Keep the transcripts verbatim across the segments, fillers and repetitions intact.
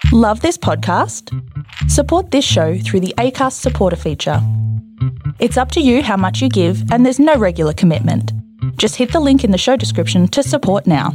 Love this podcast? Support this show through the Acast supporter feature. It's up to you how much you give, and there's no regular commitment. Just hit the link in the show description to support now.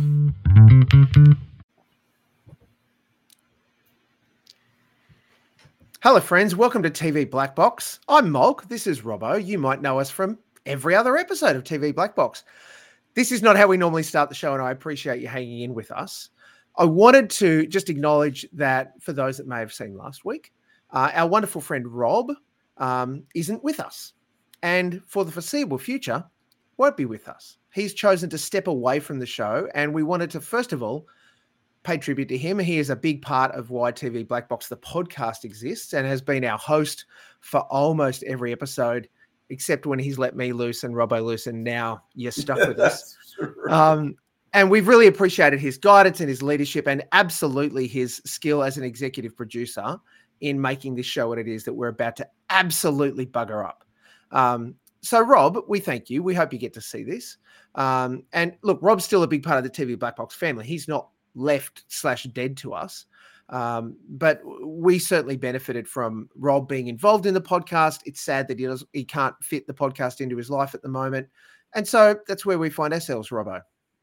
Hello friends, welcome to T V Black Box. I'm Molk, this is Robbo. You might know us from every other episode of T V Black Box. This is not how we normally start the show, and I appreciate you hanging in with us. I wanted to just acknowledge that for those that may have seen last week, uh, our wonderful friend Rob um, isn't with us, and for the foreseeable future won't be with us. He's chosen to step away from the show, and we wanted to first of all pay tribute to him. He is a big part of why T V Black Box, the podcast, exists and has been our host for almost every episode, except when he's let me loose and Robbo loose, and now you're stuck with us. Um, and we've really appreciated his guidance and his leadership, and absolutely his skill as an executive producer in making this show what it is that we're about to absolutely bugger up. Um, so, Rob, we thank you. We hope you get to see this. Um, and look, Rob's still a big part of the T V Black Box family. He's not left slash dead to us. Um, but we certainly benefited from Rob being involved in the podcast. It's sad that he does, he can't fit the podcast into his life at the moment. And so that's where we find ourselves, Robbo.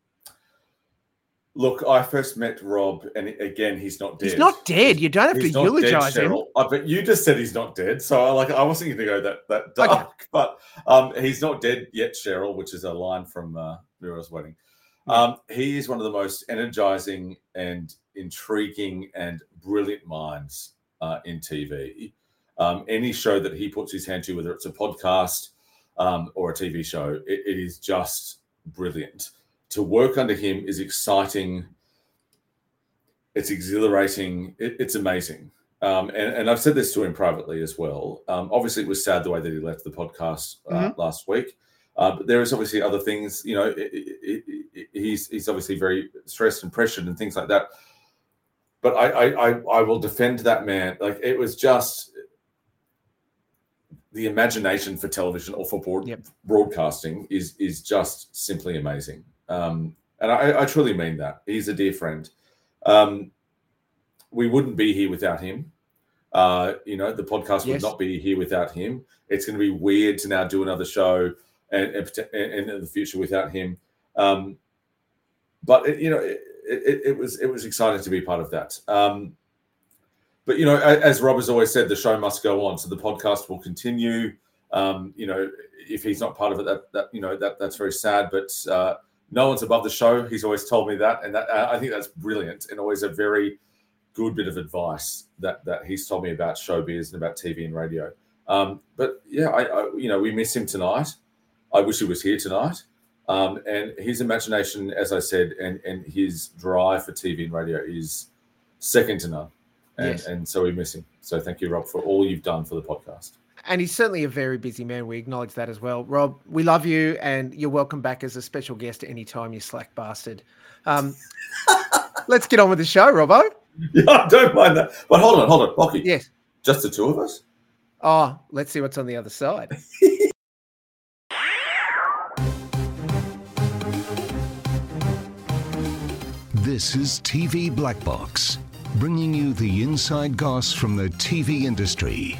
Look, I first met Rob, and again, he's not dead. He's not dead. You don't have he's to eulogize dead, him. Uh, but you just said he's not dead, so I like I wasn't going to go that that dark. Okay. But um, he's not dead yet, Cheryl, which is a line from uh, Mira's Wedding. Um, he is one of the most energizing and intriguing and brilliant minds uh, in T V. Um, any show that he puts his hand to, whether it's a podcast um, or a T V show, it, it is just brilliant. To work under him is exciting. It's exhilarating. It, it's amazing. Um, and, and I've said this to him privately as well. Um, obviously, it was sad the way that he left the podcast uh, mm-hmm. last week. Uh, but there is obviously other things, you know, it, it, it, he's he's obviously very stressed and pressured and things like that. But I, I, I, I will defend that man. Like, it was just the imagination for television or for broad, yep. broadcasting is is just simply amazing. Um, and I, I truly mean that. He's a dear friend. Um, we wouldn't be here without him. Uh, you know, the podcast would yes. not be here without him. It's going to be weird to now do another show And, and, and in the future without him, um, but it, you know, it, it, it was it was exciting to be part of that. Um, but you know, as Rob has always said, the show must go on, so the podcast will continue. Um, you know, if he's not part of it, that that you know that that's very sad. But uh, no one's above the show. He's always told me that, and that I think that's brilliant, and always a very good bit of advice that that he's told me about showbiz and about T V and radio. Um, but yeah, I, I you know we miss him tonight. I wish he was here tonight. Um, and his imagination, as I said, and, and his drive for T V and radio is second to none. And, yes. and so we miss him. So thank you, Rob, for all you've done for the podcast. And he's certainly a very busy man. We acknowledge that as well. Rob, we love you, and you're welcome back as a special guest anytime, you slack bastard. Um, let's get on with the show, Robbo. Yeah, I don't mind that. But hold on, hold on. Pocky. Yes. Just the two of us? Oh, let's see what's on the other side. This is T V Black Box, bringing you the inside goss from the T V industry.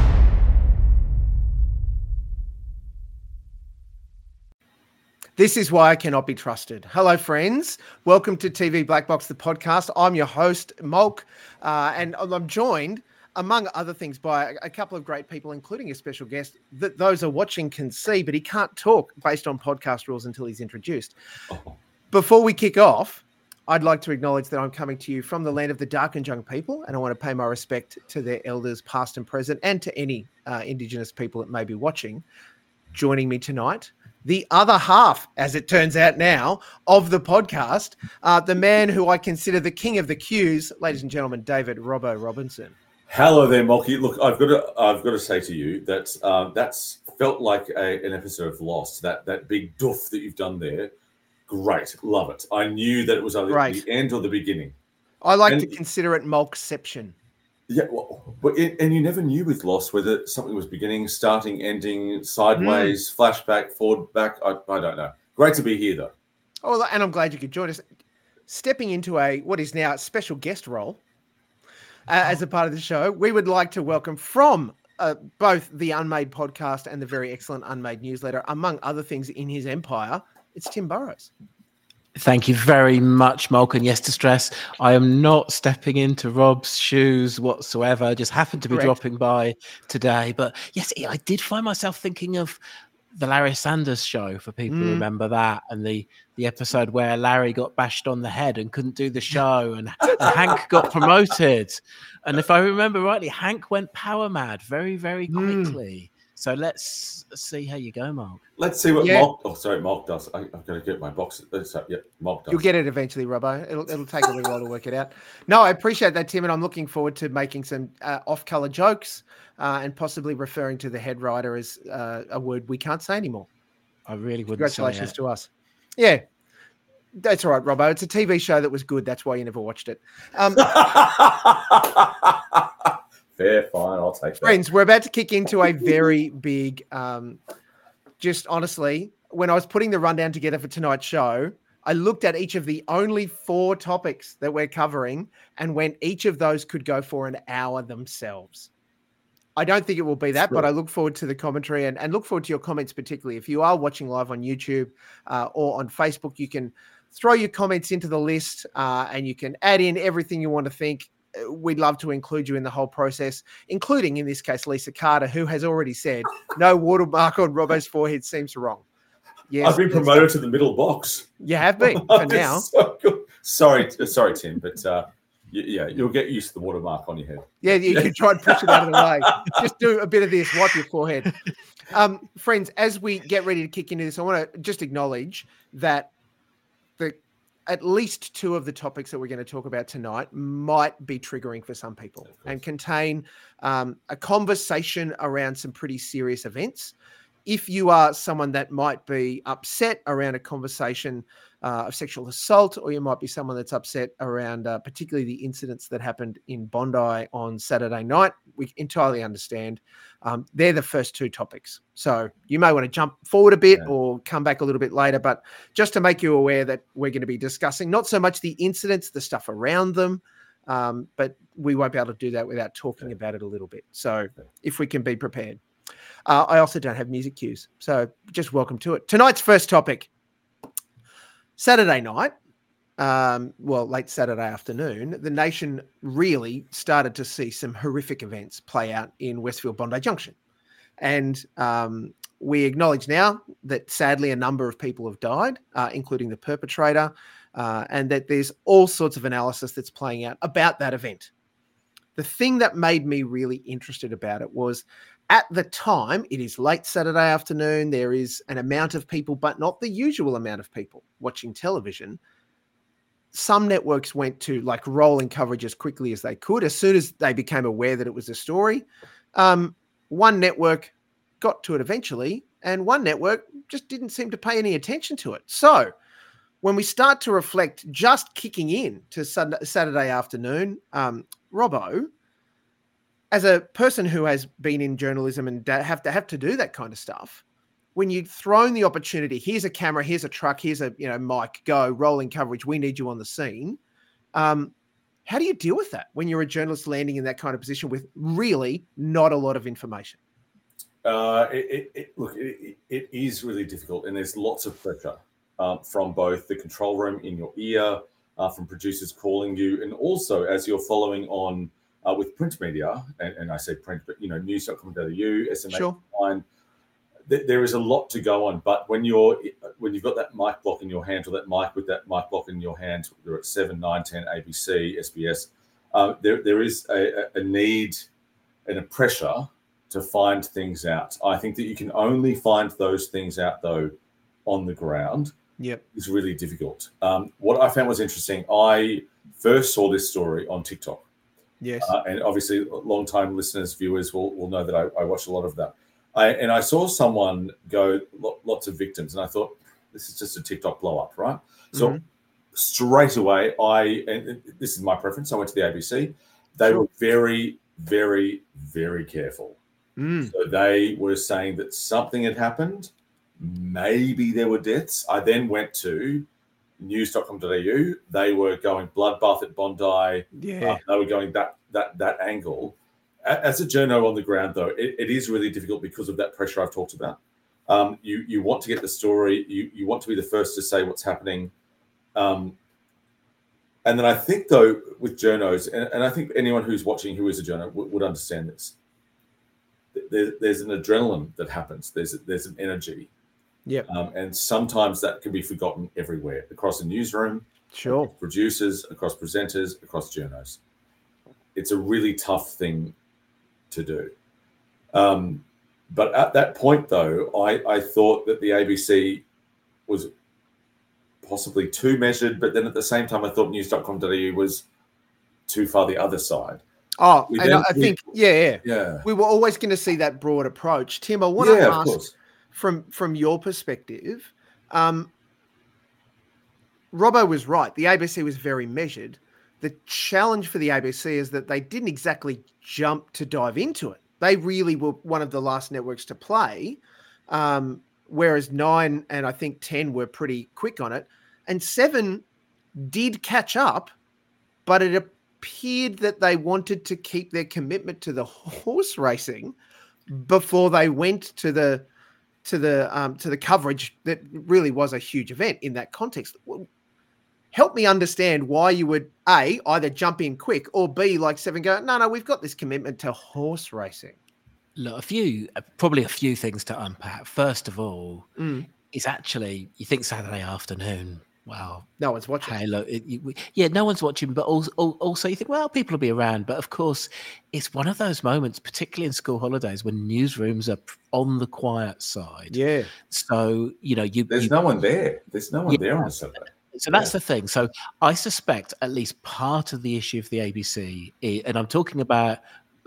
This is why I cannot be trusted. Hello, friends. Welcome to T V Black Box, the podcast. I'm your host, Molk, uh, and I'm joined, among other things, by a couple of great people, including a special guest that those are watching can see, but he can't talk based on podcast rules until he's introduced. Oh. Before we kick off, I'd like to acknowledge that I'm coming to you from the land of the Darkinjung people, and I want to pay my respect to their elders, past and present, and to any uh, Indigenous people that may be watching. Joining me tonight, the other half, as it turns out now, of the podcast, uh, the man who I consider the king of the cues, ladies and gentlemen, David Robbo Robinson. Hello there, Molky. Look, I've got to, I've got to say to you that um, that's felt like a, an episode of Lost. That that big doof that you've done there. Great. Love it. I knew that it was either right. the end or the beginning. I like and, to consider it Molkception. Yeah, well, but it, and you never knew with Lost whether something was beginning, starting, ending, sideways, mm. flashback, forward, back. I, I don't know. Great to be here, though. Oh, and I'm glad you could join us. Stepping into a what is now a special guest role, as a part of the show, we would like to welcome from uh, both the Unmade podcast and the very excellent Unmade newsletter, among other things in his empire, it's Tim Burrows. Thank you very much, Malk. And yes, to stress, I am not stepping into Rob's shoes whatsoever. I just happened to be Correct. dropping by today. But yes, I did find myself thinking of the Larry Sanders Show, for people Mm. who remember that, and the the episode where Larry got bashed on the head and couldn't do the show, and, and Hank got promoted. And if I remember rightly, Hank went power mad very, very quickly. Mm. So let's see how you go, Mark. Let's see what Yeah. Mark. Oh, sorry, Mark does. I, I've got to get my box. So, yeah, Mark does. You'll get it eventually, Robbo. It'll it'll take a little while to work it out. No, I appreciate that, Tim, and I'm looking forward to making some uh, off-color jokes uh, and possibly referring to the head writer as uh, a word we can't say anymore. I really wouldn't. Congratulations say it. to us. Yeah, that's all right, Robbo. It's a T V show that was good. That's why you never watched it. Um, Fair, fine. I'll take that. Friends, we're about to kick into a very big, um, just honestly, when I was putting the rundown together for tonight's show, I looked at each of the only four topics that we're covering and when each of those could go for an hour themselves. I don't think it will be that, but I look forward to the commentary and, and look forward to your comments, particularly if you are watching live on YouTube uh, or on Facebook. You can throw your comments into the list uh, and you can add in everything you want to think. We'd love to include you in the whole process, including, in this case, Lisa Carter, who has already said no watermark on Robbo's forehead seems wrong. Yes, I've been promoted to the middle box. You have been for now. So good. Sorry, sorry, Tim, but uh, y- yeah, you'll get used to the watermark on your head. Yeah, you can try and push it out of the way. Just do a bit of this, wipe your forehead. Um, friends, as we get ready to kick into this, I want to just acknowledge that the at least two of the topics that we're going to talk about tonight might be triggering for some people and contain um, a conversation around some pretty serious events. If you are someone that might be upset around a conversation uh, of sexual assault, or you might be someone that's upset around uh, particularly the incidents that happened in Bondi on Saturday night, we entirely understand. Um, they're the first two topics. So you may want to jump forward a bit yeah. or come back a little bit later, but just to make you aware that we're going to be discussing not so much the incidents, the stuff around them, um, but we won't be able to do that without talking yeah. about it a little bit. So if we can be prepared. Uh, I also don't have music cues, so just welcome to it. Tonight's first topic, Saturday night, um, well, late Saturday afternoon, the nation really started to see some horrific events play out in Westfield Bondi Junction. And um, we acknowledge now that sadly a number of people have died, uh, including the perpetrator, uh, and that there's all sorts of analysis that's playing out about that event. The thing that made me really interested about it was at the time, it is late Saturday afternoon. There is an amount of people, but not the usual amount of people watching television. Some networks went to like rolling coverage as quickly as they could. As soon as they became aware that it was a story, um, one network got to it eventually, and one network just didn't seem to pay any attention to it. So when we start to reflect, just kicking in to Saturday afternoon, um, Robbo, as a person who has been in journalism and have to have to do that kind of stuff, when you've thrown the opportunity, here's a camera, here's a truck, here's a you know mic, go, rolling coverage, we need you on the scene. Um, how do you deal with that when you're a journalist landing in that kind of position with really not a lot of information? Uh, it, it, it, look, it, it is really difficult, and there's lots of pressure um, from both the control room in your ear, uh, from producers calling you, and also as you're following on Uh, with print media, and, and I say print, but you know, news dot com dot a u, S M A sure. Online, th- there is a lot to go on. But when you're when you've got that mic block in your hand, or that mic with that mic block in your hand, you're at seven, nine, ten, A B C, S B S. Uh, there there is a, a need and a pressure to find things out. I think that you can only find those things out though on the ground. Yep, it's really difficult. Um, what I found was interesting. I first saw this story on TikTok. Yes. Uh, and obviously long-time listeners, viewers will, will know that I, I watch a lot of that. I, and I saw someone go, lo- lots of victims, and I thought, this is just a TikTok blow-up, right? So mm-hmm. straight away, I, and this is my preference, I went to the A B C. They sure. were very, very, very careful. Mm. So they were saying that something had happened. Maybe there were deaths. I then went to news dot com dot a u, they were going bloodbath at Bondi. Yeah. Uh, they were going that that that angle. As a journo on the ground, though, it, it is really difficult because of that pressure I've talked about. Um, you you want to get the story. You you want to be the first to say what's happening. Um, and then I think, though, with journos, and, and I think anyone who's watching who is a journo would, would understand this. There, there's an adrenaline that happens. There's there's an energy. Yeah. Um, and sometimes that can be forgotten everywhere, across the newsroom, sure, across producers, across presenters, across journos. It's a really tough thing to do. Um, but at that point, though, I, I thought that the A B C was possibly too measured, but then at the same time, I thought news dot com dot a u was too far the other side. Oh, We and then- I think, yeah, yeah, Yeah. we were always going to see that broad approach. Tim, I want to Yeah, of ask course. from from your perspective, um, Robbo was right. The A B C was very measured. The challenge for the A B C is that they didn't exactly jump to dive into it. They really were one of the last networks to play, um, whereas nine and I think ten were pretty quick on it. And seven did catch up, but it appeared that they wanted to keep their commitment to the horse racing before they went to the to the um, to the coverage that really was a huge event in that context. Help me understand why you would A, either jump in quick, or B, like Seven, go, no, no, we've got this commitment to horse racing. Look, a few, probably a few things to unpack. First of all, Mm. it's actually, you think Saturday afternoon, well, No one's watching. hey, look, it, you, yeah, no one's watching, but also, also you think, well, people will be around. But of course, it's one of those moments, particularly in school holidays, when newsrooms are on the quiet side. Yeah. So, you know, you. There's you, no one there. There's no one Yeah. there on a Saturday. So that's Yeah. the thing. So I suspect at least part of the issue of the A B C, i- and I'm talking about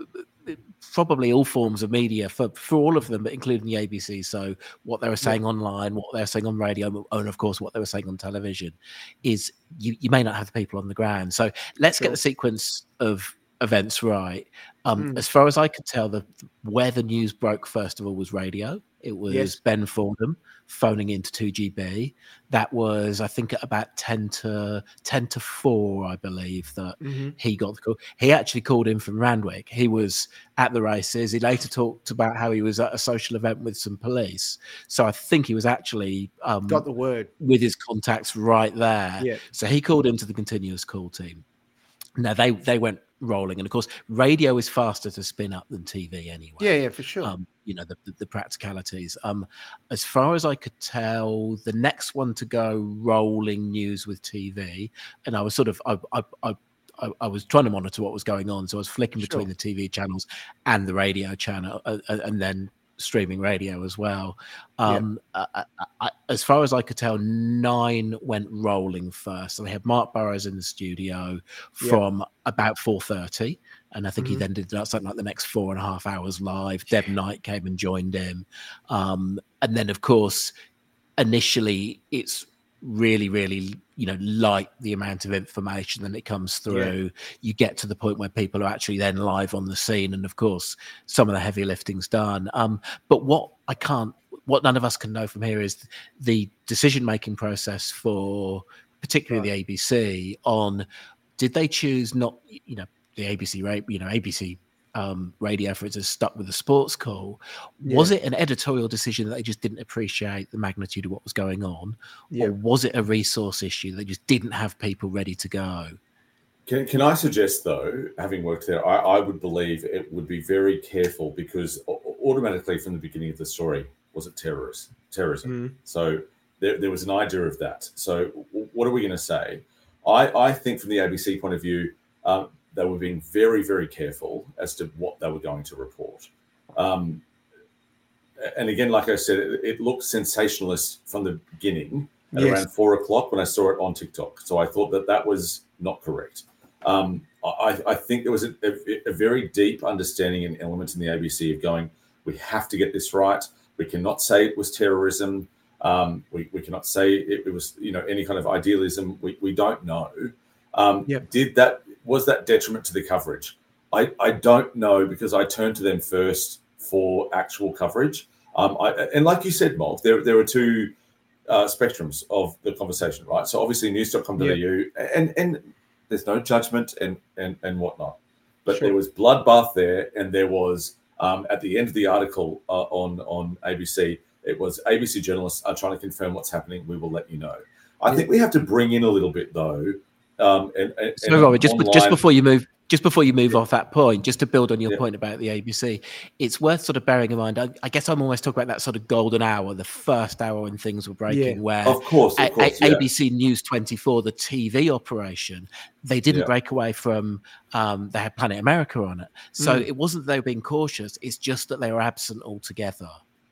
probably all forms of media for, for all of them, but including the A B C. So what they were saying online, what they were saying on radio, and of course what they were saying on television, is you, you may not have the people on the ground. So let's Sure. get the sequence of events right. Um, Mm. As far as I could tell, the where the news broke first of all was radio. It was Yes. Ben Fordham phoning into two G B. That was, I think, at about ten to ten to four, I believe, that Mm-hmm. he got the call. He actually called in from Randwick. He was at the races. He later talked about how he was at a social event with some police. So I think he was actually um, Got the word. with his contacts right there. Yeah. So he called into the continuous call team. Now they they went rolling, and of course, radio is faster to spin up than T V anyway. Yeah, yeah, for sure. Um, you know the, the, the practicalities. Um, as far as I could tell, the next one to go rolling news with T V, and I was sort of I I. I I, I was trying to monitor what was going on, so I was flicking between Sure. the T V channels and the radio channel, uh, uh, and then streaming radio as well. Um, I, I, I, as far as I could tell, nine went rolling first. So they had Mark Burrows in the studio Yeah. from about four thirty, and I think Mhm. he then did that something like the next four and a half hours live. Deb Knight came and joined him, um, and then of course, initially it's really, really, you know, light the amount of information that it comes through. You get to the point where people are actually then live on the scene, and of course, some of the heavy lifting's done. Um, but what I can't, what none of us can know from here is the decision-making process for particularly the A B C on did they choose not, you know, the A B C, right? You know, A B C. Um, radio, for instance, stuck with the sports call. Was Yeah. it an editorial decision that they just didn't appreciate the magnitude of what was going on? Yeah. Or was it a resource issue? They just didn't have people ready to go. Can, can I suggest, though, having worked there, I, I would believe it would be very careful because au- automatically from the beginning of the story, was it terrorist, terrorism? Mhm. So there, there was an idea of that. So w- what are we going to say? I, I think from the A B C point of view, um, they were being very, very careful as to what they were going to report. Um, and again, like I said, it, it looked sensationalist from the beginning at Yes. around four o'clock when I saw it on TikTok. So I thought that that was not correct. Um, I, I think there was a, a, a very deep understanding and element in the A B C of going, we have to get this right. We cannot say it was terrorism. Um, we, we cannot say it, it was, you know, any kind of idealism. We, we don't know. Um, Yep. Did that, was that detriment to the coverage? I, I don't know because I turned to them first for actual coverage. Um, I, and like you said, Mark, there, there were two uh, spectrums of the conversation, right? So obviously news dot com dot a u, yeah. and and there's no judgment and and and whatnot, but sure. there was bloodbath there, and there was um, at the end of the article uh, on on A B C, it was A B C journalists are trying to confirm what's happening. We will let you know. I yeah. think we have to bring in a little bit though. Um, and, and, so, Robert, just online... just before you move. Just before you move yeah. off that point, just to build on your yeah. point about the A B C, it's worth sort of bearing in mind. I, I guess I'm always talking about that sort of golden hour, the first hour when things were breaking, yeah. where of course, of course a- yeah. A B C News twenty-four, the T V operation, they didn't yeah. break away from. Um, they had Planet America on it, so mm. it wasn't that they were being cautious. It's just that they were absent altogether.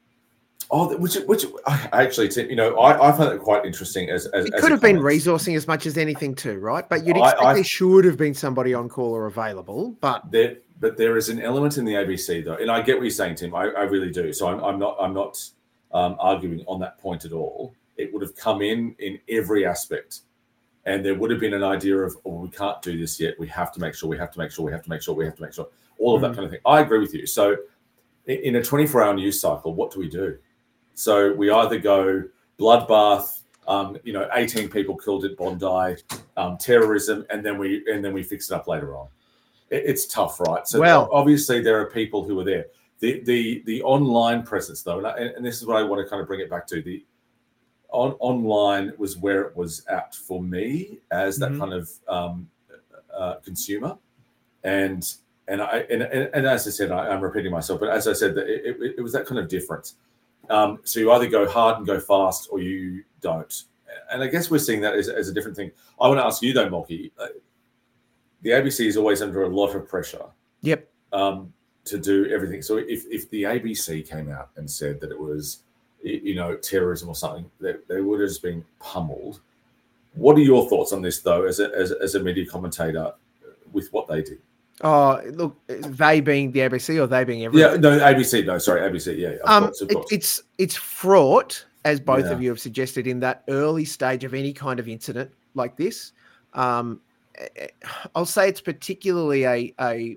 Oh, which, which I actually, you know, I, I find it quite interesting. As, as it as could have been comments. resourcing as much as anything too, right? But you'd expect I, I, there should have been somebody on call or available. But there, but there is an element in the A B C though, and I get what you're saying, Tim. I, I really do. So I'm, I'm not, I'm not um, arguing on that point at all. It would have come in in every aspect, and there would have been an idea of, oh, we can't do this yet. We have to make sure. We have to make sure. We have to make sure. We have to make sure. All of mm. that kind of thing. I agree with you. So in a twenty-four hour news cycle, what do we do? So we either go bloodbath, um, you know, eighteen people killed at Bondi, um, terrorism, and then we and then we fix it up later on. It, it's tough, right? So well, obviously there are people who are there. The the the online presence, though, and, I, and this is what I want to kind of bring it back to. The on, online was where it was at for me as that mm-hmm. kind of um, uh, consumer, and and I and, and, and as I said, I, I'm repeating myself, but as I said, it, it, it was that kind of difference. Um, so you either go hard and go fast, or you don't. And I guess we're seeing that as, as a different thing. I want to ask you though, Mulkey. Uh, the A B C is always under a lot of pressure. Yep. Um, to do everything. So if if the A B C came out and said that it was, you know, terrorism or something, they, they would have just been pummeled. What are your thoughts on this though, as a as, as a media commentator, with what they did? Oh, look, they being the A B C or they being everyone? Yeah, no, A B C. No, sorry, A B C. Yeah, of um, course, of course. It, it's it's fraught, as both yeah. of you have suggested, in that early stage of any kind of incident like this. Um, I'll say it's particularly a a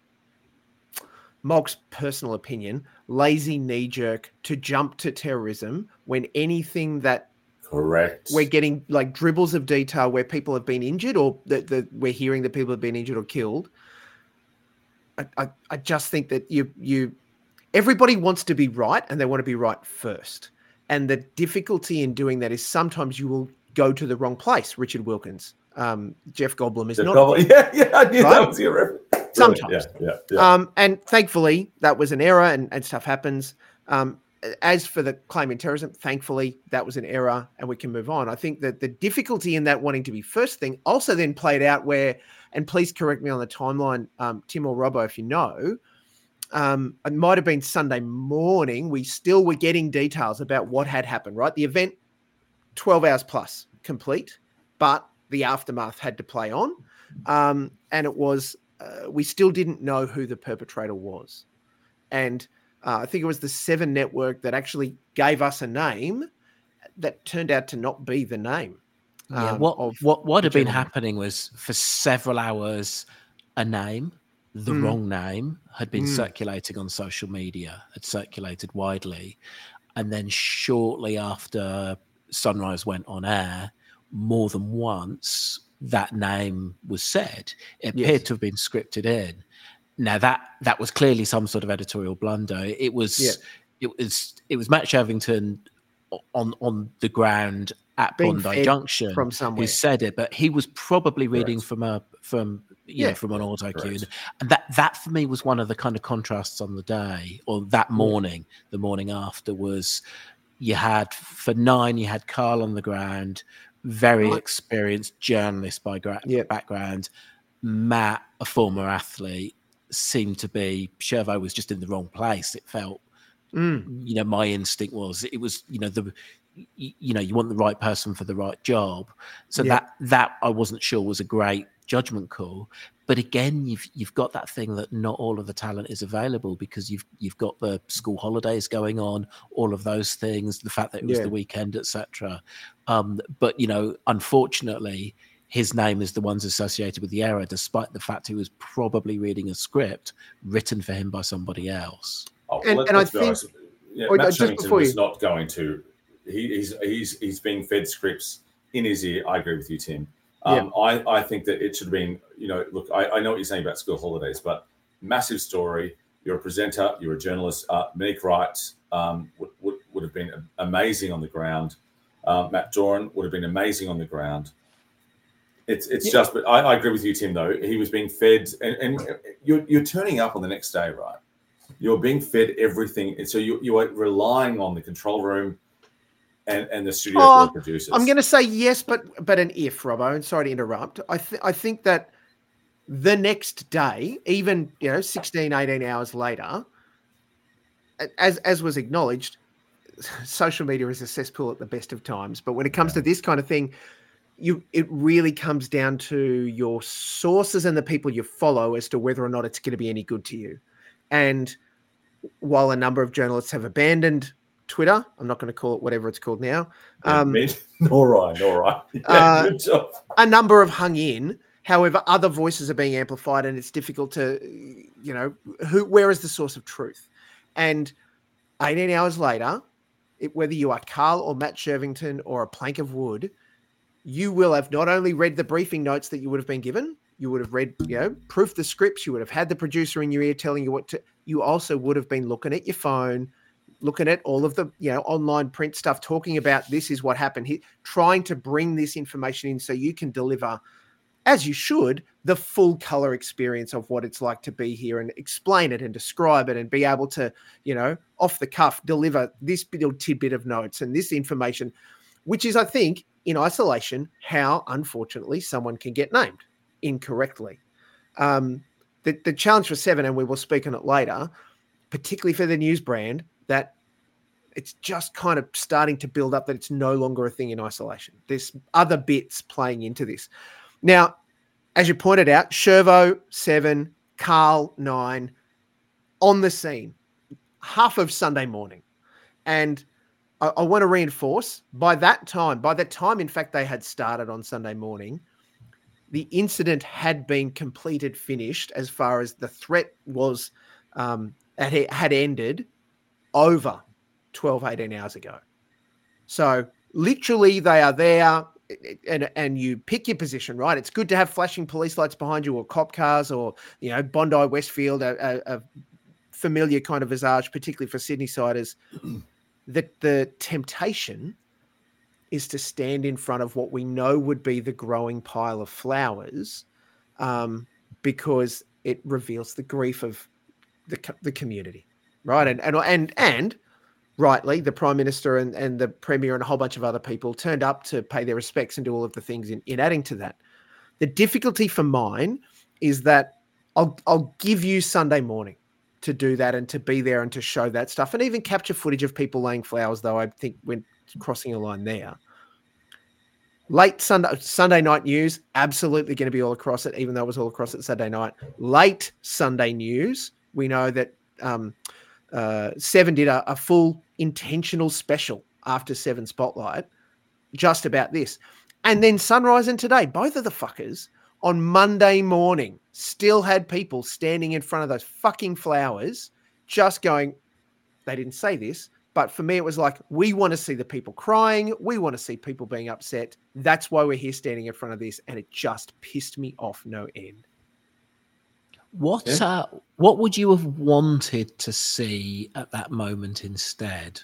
Mog's personal opinion, lazy knee jerk to jump to terrorism when anything that correct we're getting like dribbles of detail where people have been injured or that the, we're hearing that people have been injured or killed. I, I just think that you you everybody wants to be right and they want to be right first. And the difficulty in doing that is sometimes you will go to the wrong place. Richard Wilkins, um, Jeff Goldblum is Jeff not. Goldblum. Yeah, yeah, I knew right? that was your reference. Sometimes. Yeah, yeah, yeah. Um, and thankfully that was an error and, and stuff happens. Um, as for the claim in terrorism, thankfully that was an error and we can move on. I think that the difficulty in that wanting to be first thing also then played out where, and please correct me on the timeline, um, Tim or Robbo, if you know, um, it might have been Sunday morning. We still were getting details about what had happened, right? The event, twelve hours plus complete, but the aftermath had to play on. Um, and it was, uh, we still didn't know who the perpetrator was. And uh, I think it was the Seven Network that actually gave us a name that turned out to not be the name. Yeah, um, what what what had been happening was for several hours, a name, the mm. wrong name, had been mm. circulating on social media, had circulated widely, and then shortly after Sunrise went on air, more than once that name was said. It yes. appeared to have been scripted in. Now that that was clearly some sort of editorial blunder. It was yeah. it was it was Matt Shervington on on the ground at Being Bondi Junction from somewhere who said it, but he was probably reading Correct. from a from you yeah. know from an auto cue, and that that for me was one of the kind of contrasts on the day or that morning. Yeah. The morning after was you had for nine, you had Carl on the ground, very right. experienced journalist by gra- yeah. background. Matt, a former athlete, seemed to be Shervo was just in the wrong place. It felt. Mm. You know, my instinct was it was, you know, the, you know, you want the right person for the right job. So yeah. that that I wasn't sure was a great judgment call. But again, you've you've got that thing that not all of the talent is available because you've you've got the school holidays going on, all of those things, the fact that it was yeah. the weekend, et cetera. Um, but you know, unfortunately, his name is the ones associated with the error, despite the fact he was probably reading a script written for him by somebody else. Oh, and, let, and I think honest. yeah, Or, Matt just Shervington before was you, not going to he, he's he's he's being fed scripts in his ear. I agree with you, Tim. Um, yeah. I, I think that it should have been, you know, look, I, I know what you're saying about school holidays, but massive story. You're a presenter, you're a journalist. Uh, Monique Wright um, would, would, would have been amazing on the ground. Uh, Matt Doran would have been amazing on the ground. It's it's yeah. just, but I, I agree with you, Tim, though. He was being fed, and, and you're, you're turning up on the next day, right? You're being fed everything. And so you, you are relying on the control room and, and the studio oh, producers. I'm going to say yes, but but an if, Robbo, and sorry to interrupt. I, th- I think that the next day, even, you know, sixteen, eighteen hours later, as as was acknowledged, social media is a cesspool at the best of times. But when it comes yeah. to this kind of thing, you it really comes down to your sources and the people you follow as to whether or not it's going to be any good to you. And while a number of journalists have abandoned Twitter, I'm not going to call it whatever it's called now. Um, yeah, all right, all right. Yeah, uh, good job. A number have hung in. However, other voices are being amplified, and it's difficult to, you know, who, where is the source of truth? And eighteen hours later, it, whether you are Carl or Matt Shervington or a plank of wood, you will have not only read the briefing notes that you would have been given, you would have read, you know, proof the scripts, you would have had the producer in your ear telling you what to, you also would have been looking at your phone, looking at all of the, you know, online print stuff, talking about this is what happened here, trying to bring this information in so you can deliver, as you should, the full color experience of what it's like to be here and explain it and describe it and be able to, you know, off the cuff, deliver this little tidbit of notes and this information, which is, I think, in isolation, how unfortunately someone can get named incorrectly. Um, the, the challenge for Seven, and we will speak on it later, particularly for the news brand, that it's just kind of starting to build up that it's no longer a thing in isolation. There's other bits playing into this. Now, as you pointed out, Shervo, seven, Carl, nine, on the scene, half of Sunday morning. And I, I want to reinforce, by that time, by the time, in fact, they had started on Sunday morning, the incident had been completed, finished, as far as the threat was, um, had, had ended over twelve, eighteen hours ago. So literally they are there, and and you pick your position, right? It's good to have flashing police lights behind you or cop cars or, you know, Bondi, Westfield, a, a, a familiar kind of visage, particularly for Sydney-siders. The, the temptation is to stand in front of what we know would be the growing pile of flowers, um, because it reveals the grief of the the community, right? And and and and rightly, the Prime Minister and, and the Premier and a whole bunch of other people turned up to pay their respects and do all of the things in, in adding to that. The difficulty for mine is that I'll I'll give you Sunday morning to do that and to be there and to show that stuff and even capture footage of people laying flowers, though I think went crossing a line there. Late Sunday Sunday night news, absolutely going to be all across it, even though it was all across it Saturday night. Late Sunday news, we know that um, uh, Seven did a, a full intentional special after Seven Spotlight just about this. And then Sunrise and Today, both of the fuckers on Monday morning still had people standing in front of those fucking flowers just going, they didn't say this, but for me it was like, we want to see the people crying. We want to see people being upset. That's why we're here standing in front of this. And it just pissed me off no end. What Yeah. uh, what would you have wanted to see at that moment instead?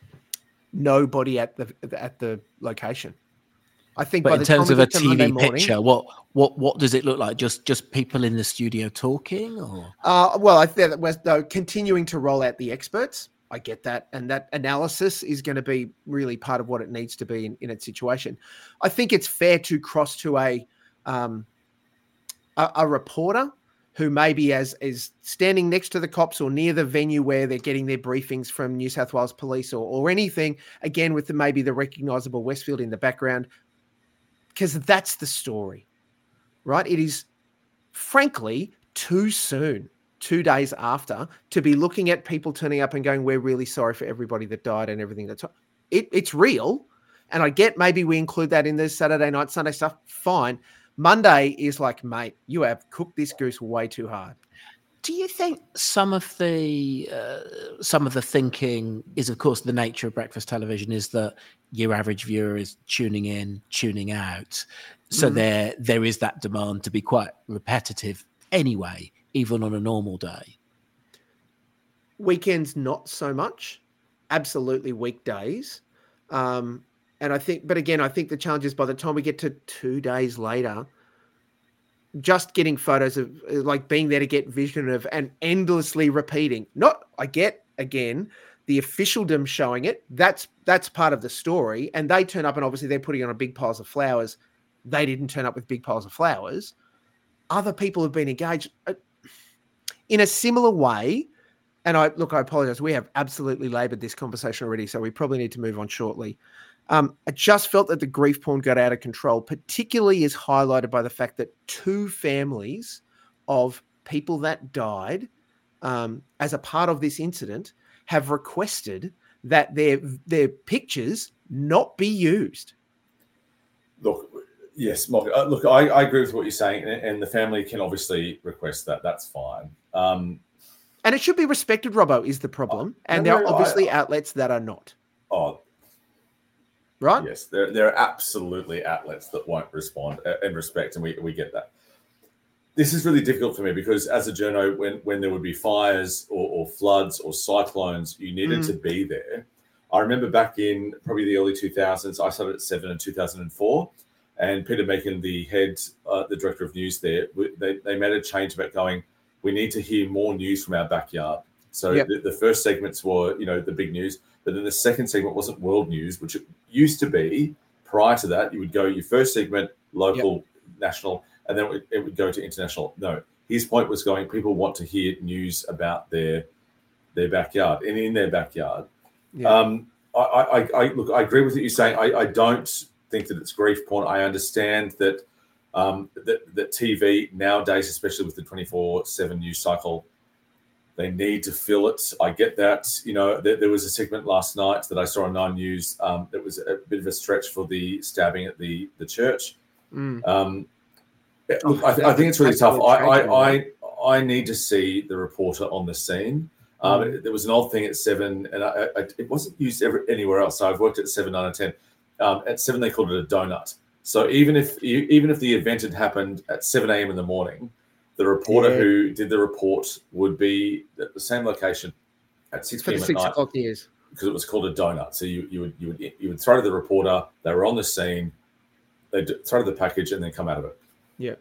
Nobody at the at the location. I think But by in the terms time of we a get to T V Monday morning- picture, what what what does it look like? Just just people in the studio talking, or Uh, well, I think that was though continuing to roll out the experts. I get that, and that analysis is going to be really part of what it needs to be in, in its situation. I think it's fair to cross to a um, a, a reporter who maybe as is standing next to the cops or near the venue where they're getting their briefings from New South Wales Police or, or anything, again, with the, maybe the recognisable Westfield in the background, because that's the story, right? It is, frankly, too soon, two days after, to be looking at people turning up and going, we're really sorry for everybody that died and everything that's it, it's real. And I get maybe we include that in the Saturday night, Sunday stuff. Fine. Monday is like, mate, you have cooked this goose way too hard. do you think? Some of the uh, some of the thinking is, of course, the nature of breakfast television is that your average viewer is tuning in, tuning out. So mm. there there is that demand to be quite repetitive anyway, even on a normal day. Weekends, not so much. Absolutely weekdays. Um, and I think, but again, I think the challenge is by the time we get to two days later, just getting photos of like being there to get vision of and endlessly repeating. Not, I get again, the officialdom showing it. That's, that's part of the story. And they turn up and obviously they're putting on a big piles of flowers. They didn't turn up with big piles of flowers. Other people have been engaged in a similar way. And I look, I apologize. We have absolutely labored this conversation already, so we probably need to move on shortly. Um, I just felt that the grief porn got out of control, particularly is highlighted by the fact that two families of people that died um, as a part of this incident have requested that their their pictures not be used. Look, yes, Mark, uh, look, I, I agree with what you're saying, and, and the family can obviously request that. That's fine. Um, And it should be respected, Robbo, is the problem. Oh, and no, there are obviously I, outlets that are not. Oh, right? Yes, there, there are absolutely outlets that won't respond and respect, and we, we get that. This is really difficult for me because as a journo, when, when there would be fires or, or floods or cyclones, you needed mm. to be there. I remember back in probably the early two thousands, I started at Seven in two thousand four, and Peter Macon, the head, uh, the director of news there, they, they made a change about going, we need to hear more news from our backyard. So yep. the, the first segments were, you know, the big news, but then the second segment wasn't world news, which it used to be. Prior to that, you would go your first segment, local, yep. national, and then it would, it would go to international. No, his point was going, people want to hear news about their their backyard and in their backyard. Yep. Um, I, I, I look, I agree with what you're saying. I, I don't think that it's grief porn. I understand that. Um, that, that T V nowadays, especially with the twenty-four seven news cycle, they need to fill it. I get that. You know, there, there was a segment last night that I saw on Nine News um, that was a bit of a stretch for the stabbing at the, the church. Mm. Um, look, I, th- I think it's really tough. I, I, I, I need to see the reporter on the scene. Um, mm. There was an old thing at Seven, and I, I, it wasn't used ever, anywhere else. So I've worked at Seven, nine, and ten. Um, at Seven, they called it a donut. So even if even if the event had happened at seven a.m. in the morning, the reporter yeah. who did the report would be at the same location at six p.m. at night because it was called a donut. So you, you would you would you would throw to the reporter. They were on the scene. They throw to the package and then come out of it. Yeah.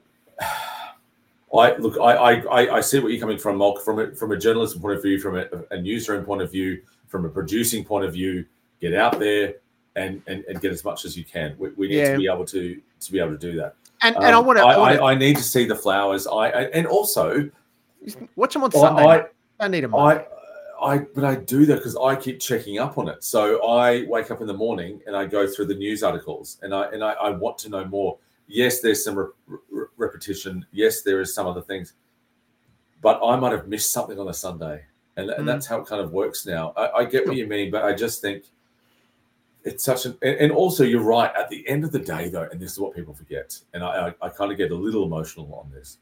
I look. I I I see where you're coming from, Mark. From a, from a journalism point of view, from a, a newsroom point of view, from a producing point of view, get out there. And, and, and get as much as you can. We, we need yeah. to be able to to be able to do that. And um, and I want to. I, I, I, I need to see the flowers. I, I and also watch them on Sunday. I, I need them. I, I but I do that because I keep checking up on it. So I wake up in the morning and I go through the news articles and I and I, I want to know more. Yes, there's some re- re- repetition. Yes, there is some other things, but I might have missed something on a Sunday, and, and mm. that's how it kind of works now. I, I get what you mean, but I just think. It's such an, and also you're right. At the end of the day, though, and this is what people forget, and I, I, I kind of get a little emotional on this.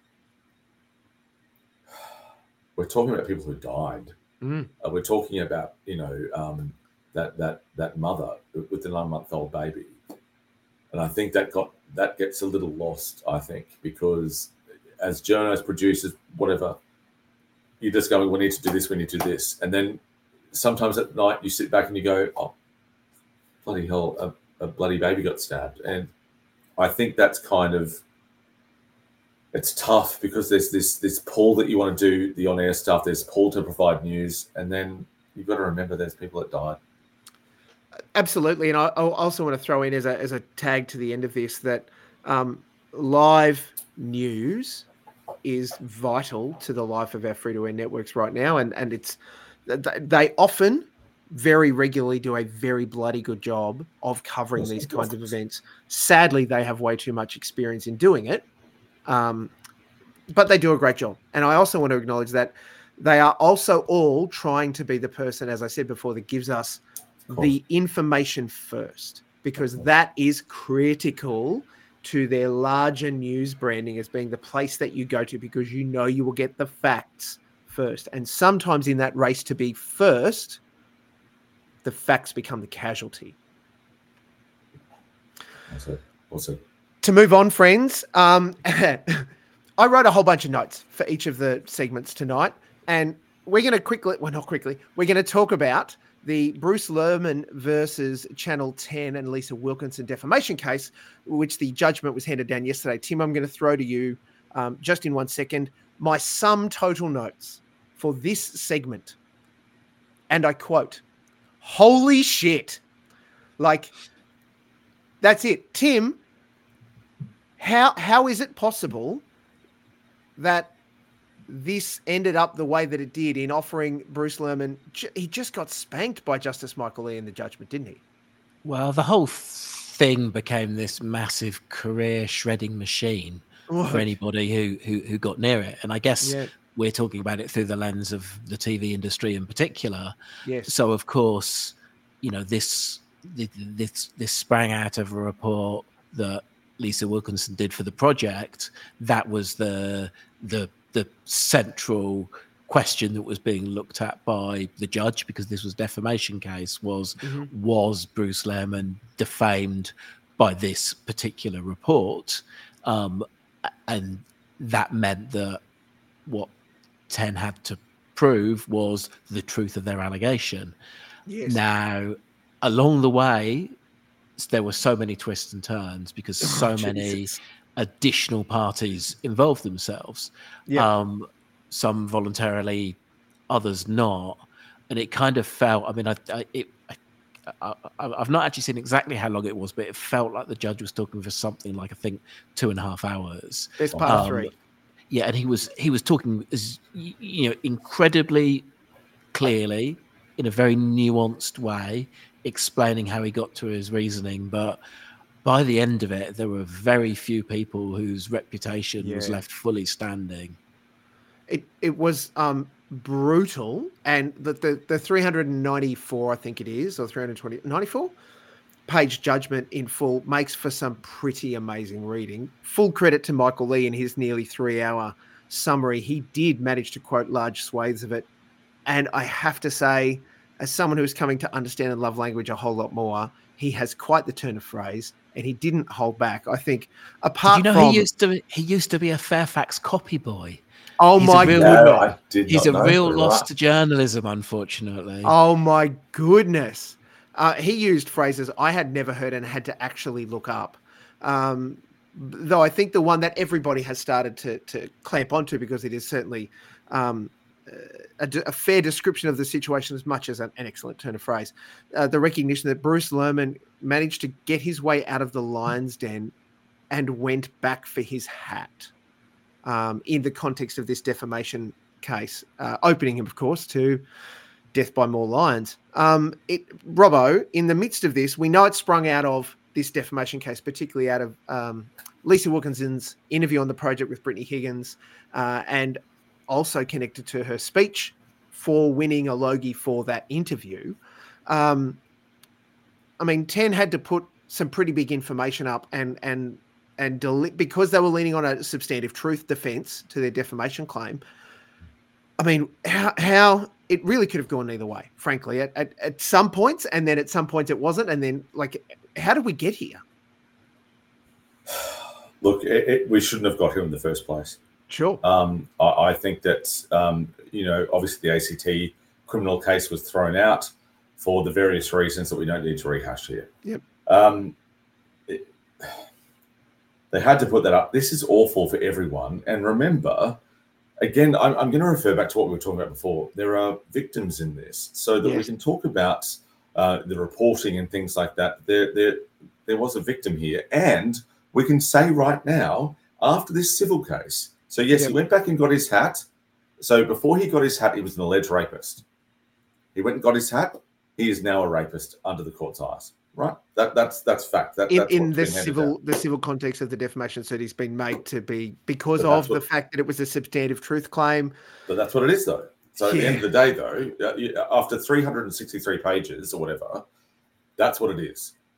We're talking about people who died. Mm. Uh, we're talking about, you know, um, that that that mother with the nine-month-old baby, and I think that got that gets a little lost. I think because as journalists, producers, whatever, you're just going, we need to do this, we need to do this, and then sometimes at night you sit back and you go, oh. Bloody hell, a, a bloody baby got stabbed. And I think that's kind of, it's tough because there's this this pull that you want to do the on-air stuff, there's pull to provide news, and then you've got to remember there's people that died. Absolutely. And I, I also want to throw in as a, as a tag to the end of this that um, live news is vital to the life of our free-to-air networks right now. And, and it's they often... very regularly do a very bloody good job of covering yes, these kinds of events. Sadly, they have way too much experience in doing it, um, but they do a great job. And I also want to acknowledge that they are also all trying to be the person, as I said before, that gives us the information first, because that is critical to their larger news branding as being the place that you go to because you know you will get the facts first. And sometimes in that race to be first, the facts become the casualty. That's it. What's it? To move on, friends, um, I wrote a whole bunch of notes for each of the segments tonight, and we're going to quickly, well, not quickly, we're going to talk about the Bruce Lerman versus Channel ten and Lisa Wilkinson defamation case, which the judgment was handed down yesterday. Tim, I'm going to throw to you um, just in one second my sum total notes for this segment. And I quote, holy shit. Like, that's it. Tim, how how is it possible that this ended up the way that it did in offering Bruce Lerman? He just got spanked by Justice Michael Lee in the judgment, didn't he? Well, the whole thing became this massive career shredding machine what? for anybody who, who who got near it. And I guess yeah. we're talking about it through the lens of the T V industry in particular. Yes. So, of course, you know, this this this sprang out of a report that Lisa Wilkinson did for the project. That was the the the central question that was being looked at by the judge, because this was a defamation case, was mm-hmm. was Bruce Lerman defamed by this particular report? Um, and that meant that what ten had to prove was the truth of their allegation. Yes. Now, along the way, there were so many twists and turns because so oh, many additional parties involved themselves. Yeah. Um, some voluntarily, others not. And it kind of felt, I mean, I, I, it, I, I, I've not actually seen exactly how long it was, but it felt like the judge was talking for something like, I think, two and a half hours. It's part um, three. Yeah, and he was he was talking, as you know, incredibly clearly, in a very nuanced way, explaining how he got to his reasoning. But by the end of it, there were very few people whose reputation yeah. was left fully standing. It it was um, brutal, and the, the the three hundred ninety-four, I think it is, or three hundred twenty, ninety-four page judgment in full makes for some pretty amazing reading. Full credit to Michael Lee in his nearly three hour summary. He did manage to quote large swathes of it, and I have to say, as someone who's coming to understand and love language a whole lot more, he has quite the turn of phrase, and he didn't hold back. I think, apart Did you know from he used to he used to be a Fairfax copy boy. Oh he's my real, goodness! No, he's a know, real loss right. to journalism, unfortunately. Oh my goodness! Uh, he used phrases I had never heard and had to actually look up. Um, though I think the one that everybody has started to to clamp onto, because it is certainly um, a, a fair description of the situation as much as an, an excellent turn of phrase. Uh, the recognition that Bruce Lerman managed to get his way out of the lion's den and went back for his hat um, in the context of this defamation case, uh, opening him, of course, to death by more lions. Um, it, Robbo, in the midst of this, we know it sprung out of this defamation case, particularly out of um, Lisa Wilkinson's interview on the project with Brittany Higgins, uh, and also connected to her speech for winning a Logie for that interview. Um, I mean, ten had to put some pretty big information up, and and and deli- because they were leaning on a substantive truth defense to their defamation claim. I mean, how, how it really could have gone either way, frankly, at, at, at some points, and then at some points it wasn't. And then, like, how did we get here? Look, it, it, we shouldn't have got here in the first place. Sure. Um, I, I think that, um, you know, obviously the A C T criminal case was thrown out for the various reasons that we don't need to rehash here. Yep. Um, it, they had to put that up. This is awful for everyone. And remember, again, I'm, I'm going to refer back to what we were talking about before. There are victims in this, so that yes. we can talk about uh, the reporting and things like that. There, there, there was a victim here, and we can say right now, after this civil case, so yes, yeah. he went back and got his hat. So before he got his hat, he was an alleged rapist. He went and got his hat. He is now a rapist under the court's eyes. Right, that that's that's fact. That, in that's in the civil the civil context of the defamation suit, he's been made to be because but of what, the fact that it was a substantive truth claim. But that's what it is, though. So at yeah. the end of the day, though, after three hundred sixty-three pages or whatever, that's what it is.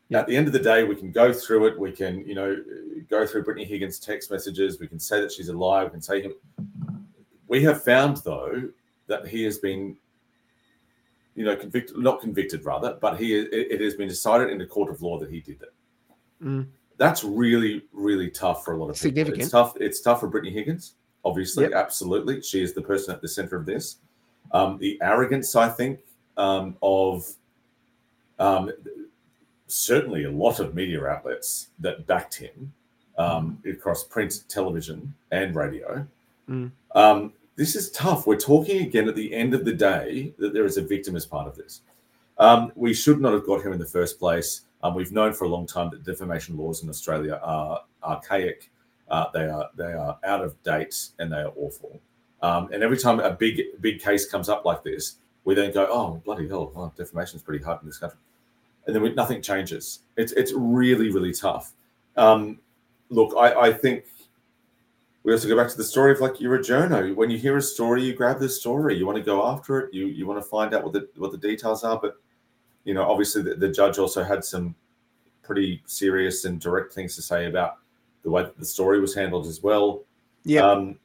Yep. At the end of the day, we can go through it. We can, you know, go through Brittany Higgins' text messages. We can say that she's alive. We can say him. We have found, though, that he has been, you know, convicted, not convicted, rather, but he it, it has been decided in the court of law that he did it. Mm. That's really, really tough for a lot of people. Significant. It's tough. It's tough for Brittany Higgins, obviously, yep. absolutely. She is the person at the center of this. Um, the arrogance, I think, um, of um, certainly a lot of media outlets that backed him um, across print, television, and radio. Mm. Um, this is tough. We're talking again at the end of the day that there is a victim as part of this. Um, we should not have got here in the first place. Um, we've known for a long time that defamation laws in Australia are archaic. Uh, they are they are out of date and they are awful. Um, and every time a big big case comes up like this, we then go, "Oh, bloody hell! Well, defamation is pretty hard in this country," and then we, nothing changes. It's it's really really tough. Um, look, I, I think we also go back to the story of like you're a journo. When you hear a story, you grab the story. You want to go after it. You you want to find out what the what the details are, but you know, obviously the, the judge also had some pretty serious and direct things to say about the way that the story was handled as well. Yeah. Um,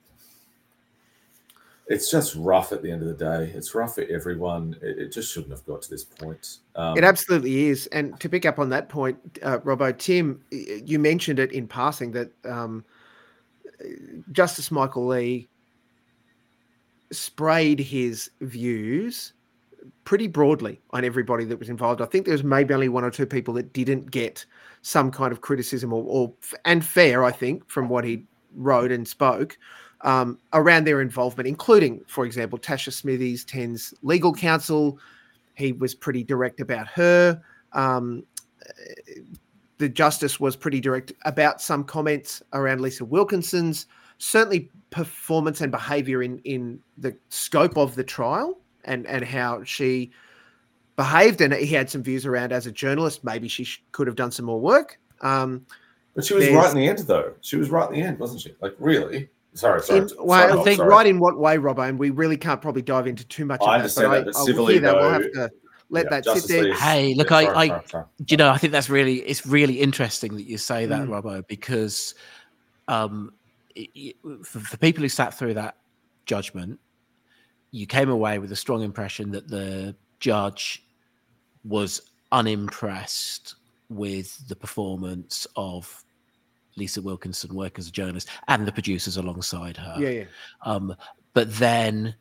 it's just rough at the end of the day. It's rough for everyone. It, it just shouldn't have got to this point. Um, it absolutely is. And to pick up on that point, uh, Robbo, Tim, you mentioned it in passing that um, Justice Michael Lee sprayed his views pretty broadly on everybody that was involved. I think there was maybe only one or two people that didn't get some kind of criticism or, or and fair, I think, from what he wrote and spoke um, around their involvement, including, for example, Tasha Smithies, Ten's legal counsel. He was pretty direct about her. Um, the justice was pretty direct about some comments around Lisa Wilkinson's, certainly performance and behaviour in, in the scope of the trial. And and how she behaved, and he had some views around as a journalist. Maybe she sh- could have done some more work. Um, but she was right in the end, though. She was right in the end, wasn't she? Like, really? Sorry, sorry. In, well, sorry, I think sorry. Right in what way, Robbo? And we really can't probably dive into too much. I of understand that, that, but, I, but civilly, that. though, we'll have to let yeah, that sit there. League. Hey, look, yeah, I, sorry, I sorry, sorry. you know, I think that's really, it's really interesting that you say that, Mm. Robbo, because um, it, it, for, for people who sat through that judgment, you came away with a strong impression that the judge was unimpressed with the performance of Lisa Wilkinson working as a journalist and the producers alongside her. Yeah, yeah. Um, but then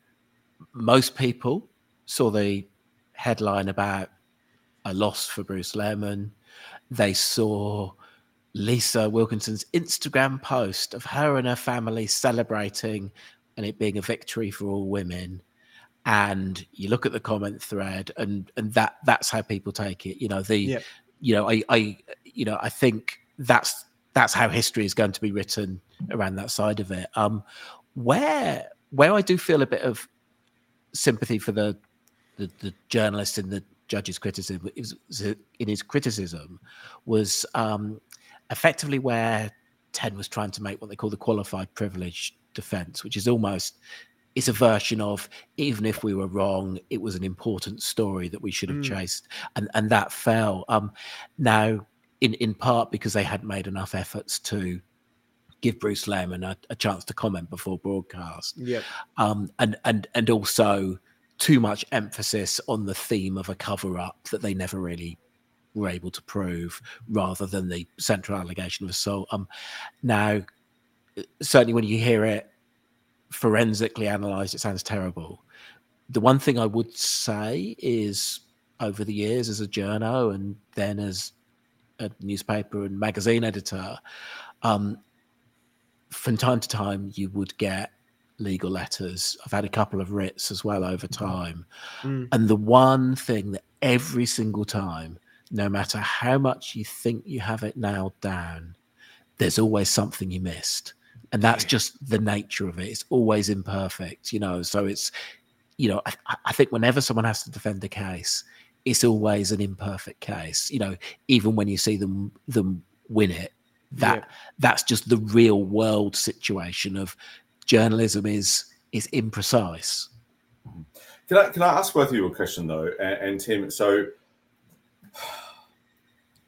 most people saw the headline about a loss for Bruce Lehrmann. They saw Lisa Wilkinson's Instagram post of her and her family celebrating and it being a victory for all women. And you look at the comment thread and and that that's how people take it. You know, the yep. you know, I I you know, I think that's that's how history is going to be written around that side of it. Um where where I do feel a bit of sympathy for the the, the journalist in the judge's criticism is in his criticism was um effectively where Ten was trying to make what they call the qualified privilege defense, which is almost, it's a version of, even if we were wrong, it was an important story that we should have mm. chased, and and that fell. Um, now, in in part because they hadn't made enough efforts to give Bruce Lehrmann a, a chance to comment before broadcast. Yep. Um, and and and also too much emphasis on the theme of a cover-up that they never really were able to prove, rather than the central allegation of assault. Um, now, certainly when you hear it forensically analysed, it sounds terrible. The one thing I would say is, over the years as a journo and then as a newspaper and magazine editor, um, from time to time you would get legal letters. I've had a couple of writs as well over time. Mm. And the one thing that every single time, no matter how much you think you have it nailed down, there's always something you missed. And that's just the nature of it. It's always imperfect, you know. So it's, you know, I, I think whenever someone has to defend a case, it's always an imperfect case. You know, even when you see them them win it, that yeah. that's just the real world situation of journalism is is imprecise. Can I can I ask both of you a question though, and, and Tim? So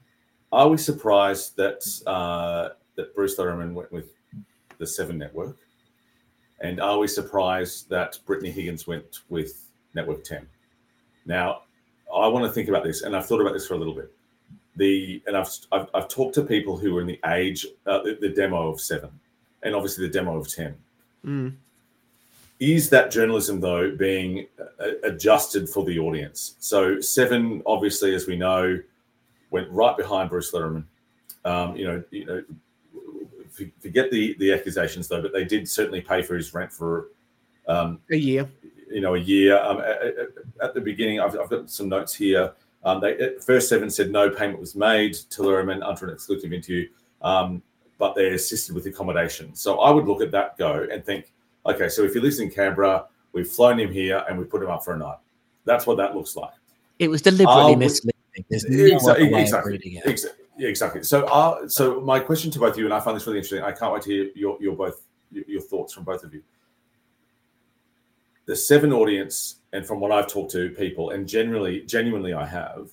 are we surprised that uh, that Bruce Lehrman went with the Seven Network? And are we surprised that Brittany Higgins went with Network ten? Now, I want to think about this, and I've thought about this for a little bit. The and I've I've, I've talked to people who were in the age, uh, the, the demo of seven, and obviously the demo of ten. Mm. Is that journalism, though, being uh, adjusted for the audience? So seven, obviously, as we know, went right behind Bruce Lehrman. Um, you know, you know, forget the the accusations though, but they did certainly pay for his rent for um, a year. You know, a year. Um, at, at the beginning, I've, I've got some notes here. Um, they at first seven said no payment was made to Lehrman under an exclusive interview, um, but they assisted with accommodation. So I would look at that go and think, okay, so if he lives in Canberra, we've flown him here and we put him up for a night. That's what that looks like. It was deliberately uh, misleading. There's no exactly, other way exactly, of reading it. exactly, yeah, exactly. So, uh, so my question to both of you, and I find this really interesting. I can't wait to hear your your both your thoughts from both of you. The seven audience, and from what I've talked to people, and generally, genuinely, I have,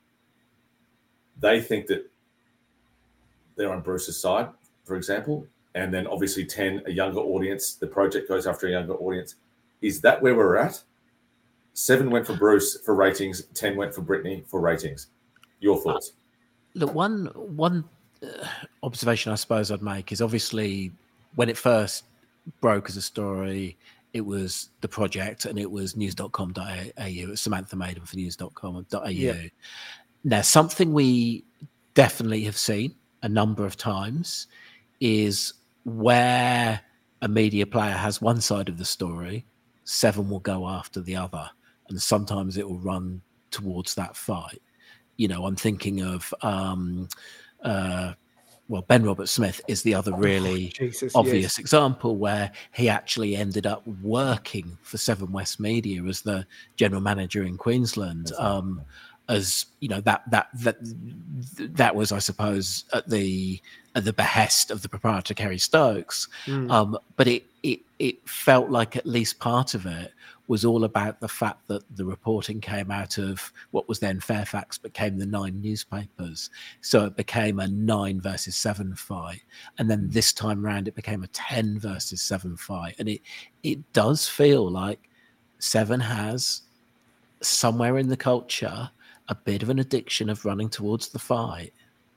they think that they're on Bruce's side, for example, and then obviously ten, a younger audience. The project goes after a younger audience. Is that where we're at? Seven went for Bruce for ratings. Ten went for Brittany for ratings. Your thoughts? Uh, look, one one uh, observation I suppose I'd make is obviously when it first broke as a story, it was the project and it was news dot com dot a u. It was Samantha Maiden for news dot com dot a u. Yeah. Now, something we definitely have seen a number of times is where a media player has one side of the story, Seven will go after the other. And sometimes it will run towards that fight. You know, I'm thinking of, um, uh, well, Ben Roberts-Smith is the other really oh, Jesus, obvious yes. example where he actually ended up working for Seven West Media as the general manager in Queensland. Um, as you know, that that that that was, I suppose, at the at the behest of the proprietor Kerry Stokes. Mm. Um, but it it it felt like at least part of it was all about the fact that the reporting came out of what was then Fairfax, became the Nine newspapers. So it became a nine versus seven fight. And then this time round, it became a ten versus seven fight. And it it does feel like Seven has somewhere in the culture a bit of an addiction of running towards the fight,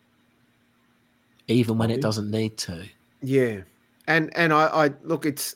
even when it doesn't need to. Yeah. And and I, I look, it's...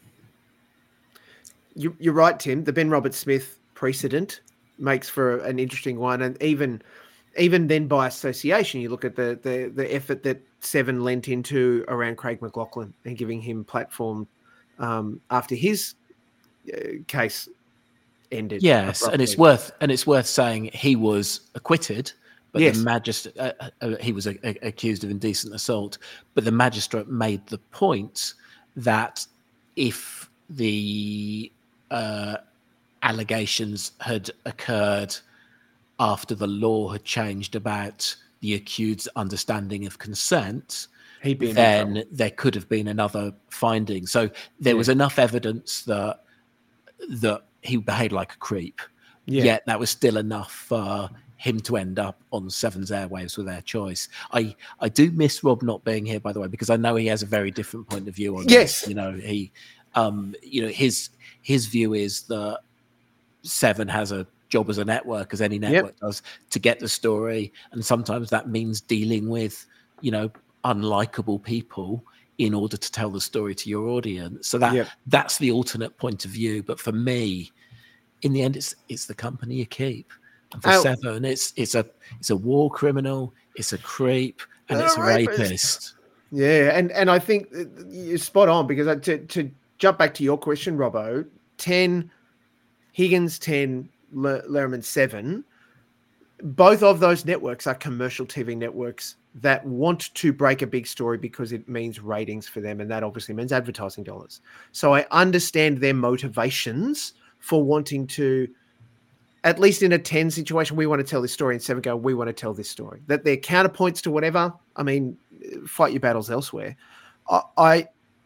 You, you're right, Tim. The Ben Roberts-Smith precedent makes for an interesting one, and even even then by association, you look at the the the effort that Seven lent into around Craig McLachlan and giving him platform um, after his uh, case ended. Yes, abruptly. and it's worth and it's worth saying he was acquitted, but yes. the magistrate uh, uh, he was a, a, accused of indecent assault, but the magistrate made the point that if the Uh, allegations had occurred after the law had changed about the accused's understanding of consent, then there could have been another finding. So there yeah. was enough evidence that that he behaved like a creep, yeah. yet that was still enough for him to end up on Seven's airwaves with their choice. I, I do miss Rob not being here, by the way, because I know he has a very different point of view on yes. this. You know, he... Um, you know, his his view is that Seven has a job as a network, as any network yep. does, to get the story, and sometimes that means dealing with, you know, unlikable people in order to tell the story to your audience. So that yep. that's the alternate point of view. But for me, in the end, it's it's the company you keep. And for oh. Seven, it's it's a it's a war criminal, it's a creep, and it's a rapist. rapist. Yeah, and and I think you're spot on, because to to jump back to your question, Robbo, ten, Higgins ten, Lehrman seven, both of those networks are commercial T V networks that want to break a big story because it means ratings for them, and that obviously means advertising dollars. So I understand their motivations for wanting to, at least in a ten situation, we want to tell this story, and seven go, we want to tell this story. That they're counterpoints to whatever, I mean, fight your battles elsewhere. I... I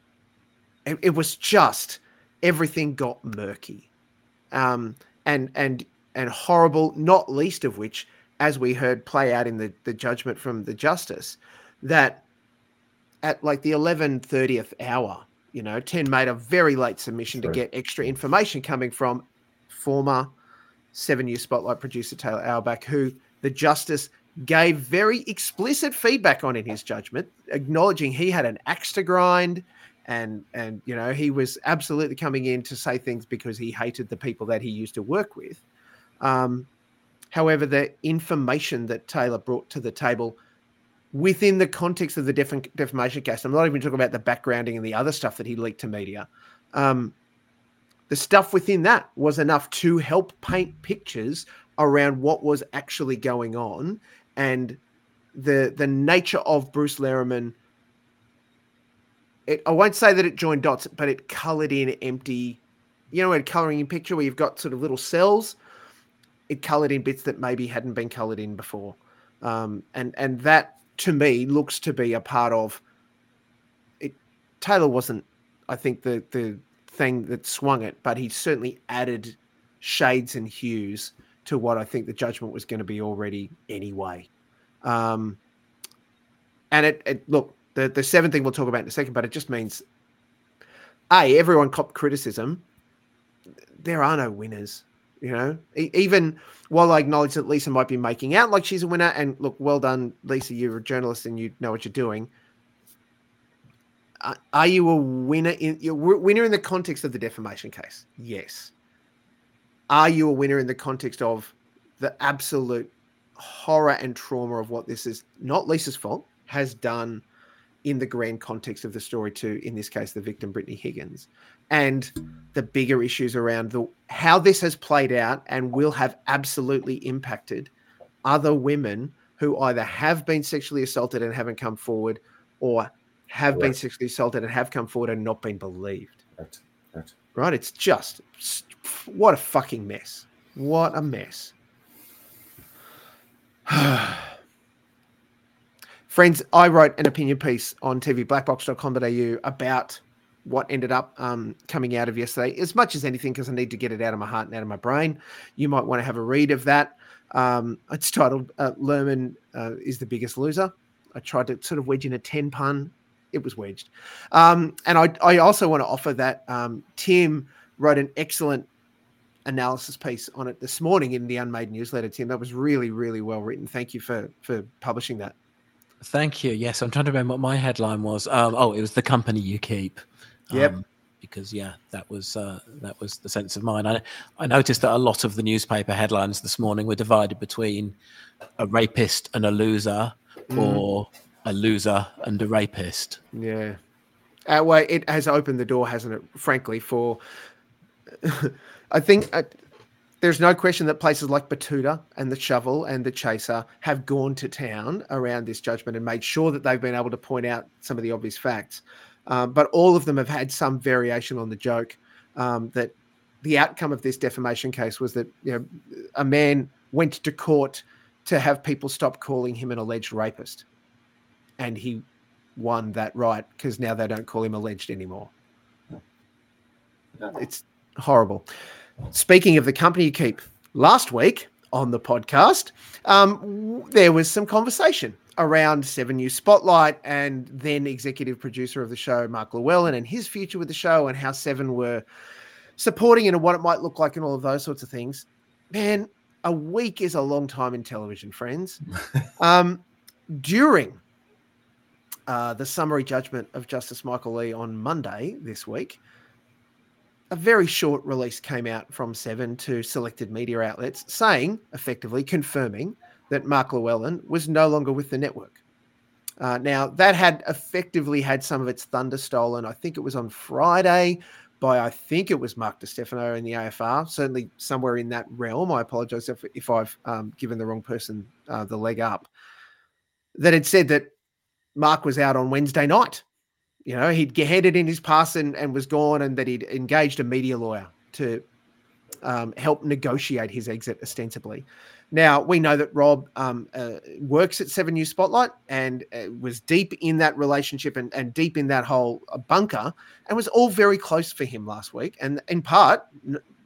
It was just, everything got murky um, and and and horrible, not least of which as we heard play out in the, the judgment from the justice, that at like the eleven thirtieth hour, you know, Ten made a very late submission True. to get extra information coming from former Seven News Spotlight producer Taylor Auerbach, who the justice gave very explicit feedback on in his judgment, acknowledging he had an axe to grind, and and you know he was absolutely coming in to say things because he hated the people that he used to work with. Um, however, the information that Taylor brought to the table within the context of the def- defamation case, I'm not even talking about the backgrounding and the other stuff that he leaked to media. Um, the stuff within that was enough to help paint pictures around what was actually going on, and the the nature of Bruce Lehrman. It, I won't say that it joined dots, but it coloured in empty, you know, a colouring in picture where you've got sort of little cells. It coloured in bits that maybe hadn't been coloured in before, um, and and that to me looks to be a part of it. Taylor wasn't, I think, the the thing that swung it, but he certainly added shades and hues to what I think the judgment was going to be already anyway. Um, and it, it look, the, the seventh thing we'll talk about in a second, but it just means, A, everyone copped criticism. There are no winners, you know? E- even while I acknowledge that Lisa might be making out like she's a winner, and look, well done, Lisa, you're a journalist and you know what you're doing. Uh, are you a winner in, you're a winner in the context of the defamation case? Yes. Are you a winner in the context of the absolute horror and trauma of what this is, not Lisa's fault, has done in the grand context of the story to, in this case, the victim, Brittany Higgins, and the bigger issues around the how this has played out and will have absolutely impacted other women who either have been sexually assaulted and haven't come forward, or have right. been sexually assaulted and have come forward and not been believed. Right. Right. Right? It's just, what a fucking mess. What a mess. Friends, I wrote an opinion piece on t v black box dot com dot a u about what ended up um, coming out of yesterday, as much as anything, because I need to get it out of my heart and out of my brain. You might want to have a read of that. Um, it's titled uh, Lehrman uh, is the Biggest Loser. I tried to sort of wedge in a ten pun. It was wedged. Um, and I, I also want to offer that um, Tim wrote an excellent analysis piece on it this morning in the Unmade newsletter, Tim. That was really, really well written. Thank you for for publishing that. Thank you. Yes, I'm trying to remember what my headline was. Um, oh, it was The Company You Keep. Yep. Um, because yeah, that was uh, that was the sense of mine. I I noticed that a lot of the newspaper headlines this morning were divided between a rapist and a loser, mm. or a loser and a rapist. Yeah. Uh, well, it has opened the door, hasn't it? Frankly, for I think uh, there's no question that places like Batuta and The Shovel and The Chaser have gone to town around this judgment and made sure that they've been able to point out some of the obvious facts. Um, but all of them have had some variation on the joke um, that the outcome of this defamation case was that, you know, a man went to court to have people stop calling him an alleged rapist. And he won that right because now they don't call him alleged anymore. It's horrible. Speaking of The Company You Keep, last week on the podcast, um, there was some conversation around Seven News Spotlight and then executive producer of the show, Mark Llewellyn, and his future with the show and how Seven were supporting it and what it might look like and all of those sorts of things. Man, a week is a long time in television, friends. um, during uh, the summary judgment of Justice Michael Lee on Monday this week, a very short release came out from Seven to selected media outlets saying, effectively confirming, that Mark Llewellyn was no longer with the network. Uh, now, that had effectively had some of its thunder stolen. I think it was on Friday by, I think it was Mark DiStefano in the A F R, certainly somewhere in that realm. I apologize if, if I've um, given the wrong person uh, the leg up. That had said that Mark was out on Wednesday night. You know, he'd headed in his pass and, and was gone, and that he'd engaged a media lawyer to um, help negotiate his exit, ostensibly. Now, we know that Rob um, uh, works at Seven News Spotlight and uh, was deep in that relationship and, and deep in that whole uh, bunker, and was all very close for him last week. And in part, n-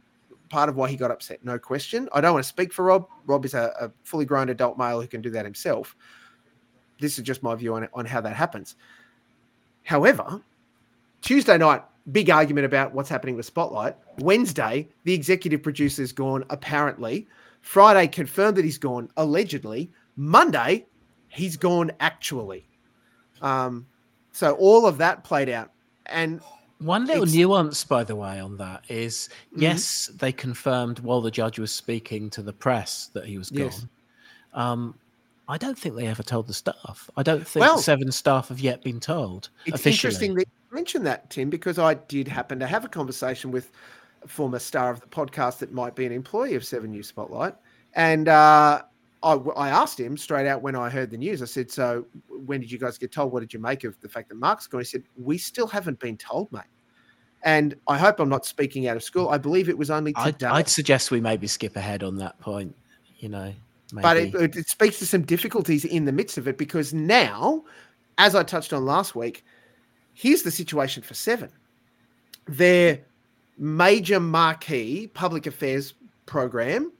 part of why he got upset, no question. I don't want to speak for Rob. Rob is a, a fully grown adult male who can do that himself. This is just my view on it, on how that happens. However, Tuesday night, big argument about what's happening with Spotlight. Wednesday, the executive producer's gone, apparently. Friday, confirmed that he's gone, allegedly. Monday, he's gone actually. Um, so all of that played out. And one little nuance, by the way, on that is, mm-hmm. yes, they confirmed while the judge was speaking to the press that he was gone. Yes. Um, I don't think they ever told the staff. I don't think well, the Seven staff have yet been told it's officially. Interesting that you mentioned that, Tim, because I did happen to have a conversation with a former star of the podcast that might be an employee of Seven News Spotlight. And uh, I, I asked him straight out when I heard the news, I said, so when did you guys get told? What did you make of the fact that Mark's gone? He said, we still haven't been told, mate. And I hope I'm not speaking out of school. I believe it was only today. I'd, I'd suggest we maybe skip ahead on that point, you know. Maybe. But it, it speaks to some difficulties in the midst of it, because now, as I touched on last week, here's the situation for Seven. Their major marquee public affairs program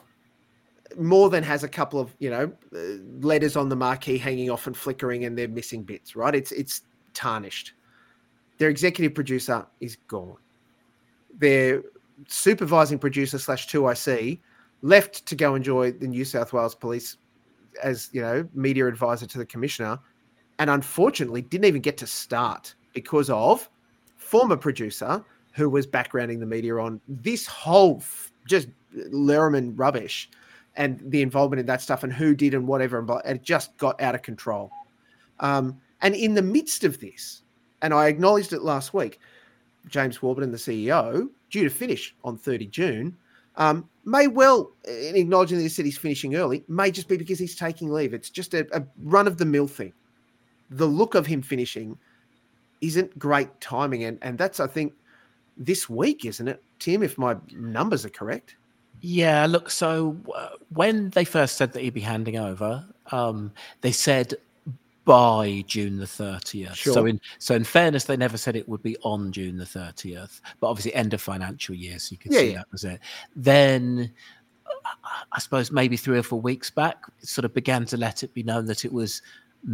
more than has a couple of, you know, uh, letters on the marquee hanging off and flickering, and they're missing bits, right? It's it's tarnished. Their executive producer is gone. Their supervising producer slash two I C left to go enjoy the New South Wales Police as, you know, media advisor to the commissioner, and unfortunately didn't even get to start because of former producer who was backgrounding the media on this whole f- just Lerman rubbish and the involvement in that stuff and who did and whatever, and it just got out of control. Um, and in the midst of this, and I acknowledged it last week, James Warburton, the C E O, due to finish on thirty June, um, may well, in acknowledging that he said he's finishing early, may just be because he's taking leave. It's just a, a run-of-the-mill thing. The look of him finishing isn't great timing, and, and that's, I think, this week, isn't it, Tim, if my numbers are correct? Yeah, look, so uh, when they first said that he'd be handing over, um, they said by June the thirtieth. Sure. So in so in fairness, they never said it would be on June the thirtieth, but obviously end of financial year, so you could yeah, see yeah. that was it. Then I suppose maybe three or four weeks back, it sort of began to let it be known that it was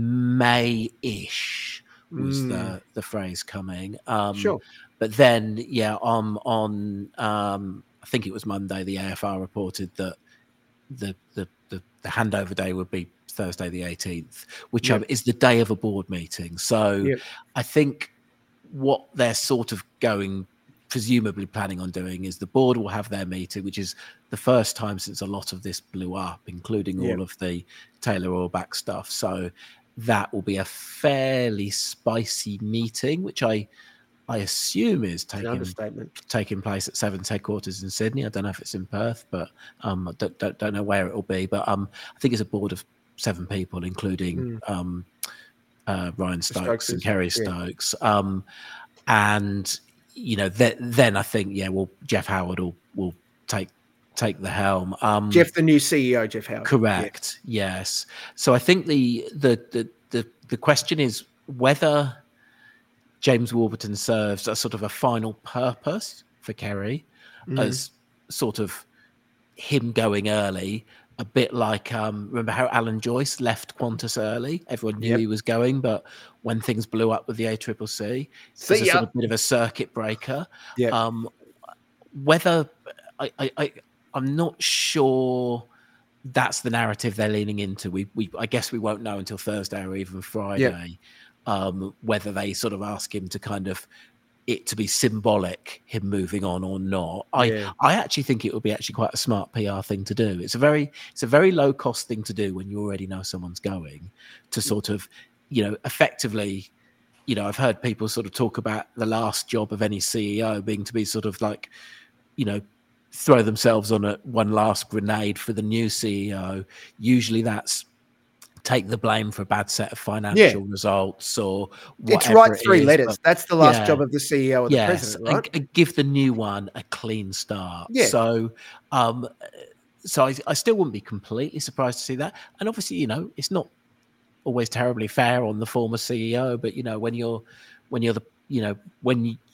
May-ish was mm. the, the phrase coming. Um, sure. But then, yeah, on, on um, I think it was Monday, the A F R reported that the the, the, the handover day would be Thursday the eighteenth, which yep. is the day of a board meeting. So yep. I think what they're sort of going, presumably planning on doing, is the board will have their meeting, which is the first time since a lot of this blew up, including yep. all of the Taylor Orbach stuff. So that will be a fairly spicy meeting, which I I assume is taking taking place at Seven's headquarters in Sydney. I don't know if it's in Perth, but um, I don't, don't, don't know where it will be. But um, I think it's a board of seven people, including mm. um, uh, Ryan Stokes and Kerry Stokes. Yeah. Um, and you know, th- then I think, yeah, well, Jeff Howard will will take take the helm. Um, Jeff, the new C E O, Jeff Howard. Correct. Yeah. Yes. So I think the the the the, the question is whether James Warburton serves as sort of a final purpose for Kerry, mm. as sort of him going early, a bit like, um, remember how Alan Joyce left Qantas early? Everyone knew yep. he was going, but when things blew up with the A C C C, it's a sort of bit of a circuit breaker. Yep. Um, whether, I, I, I, I'm not sure that's the narrative they're leaning into. We, we, I guess we won't know until Thursday or even Friday. Yep. Um, whether they sort of ask him to kind of it to be symbolic, him moving on or not. I, yeah. I actually think it would be actually quite a smart P R thing to do. It's a very, it's a very low cost thing to do when you already know someone's going, to sort of, you know, effectively, you know, I've heard people sort of talk about the last job of any C E O being to be sort of like, you know, throw themselves on a one last grenade for the new C E O. Usually that's take the blame for a bad set of financial yeah. results or whatever. It's right three it is, letters. but, That's the last yeah, job of the C E O or the yes, president, right? And, and give the new one a clean start. Yeah. So, um, so I, I still wouldn't be completely surprised to see that. And obviously, you know, it's not always terribly fair on the former C E O, but you know, when you're, when you're the, you know, when you,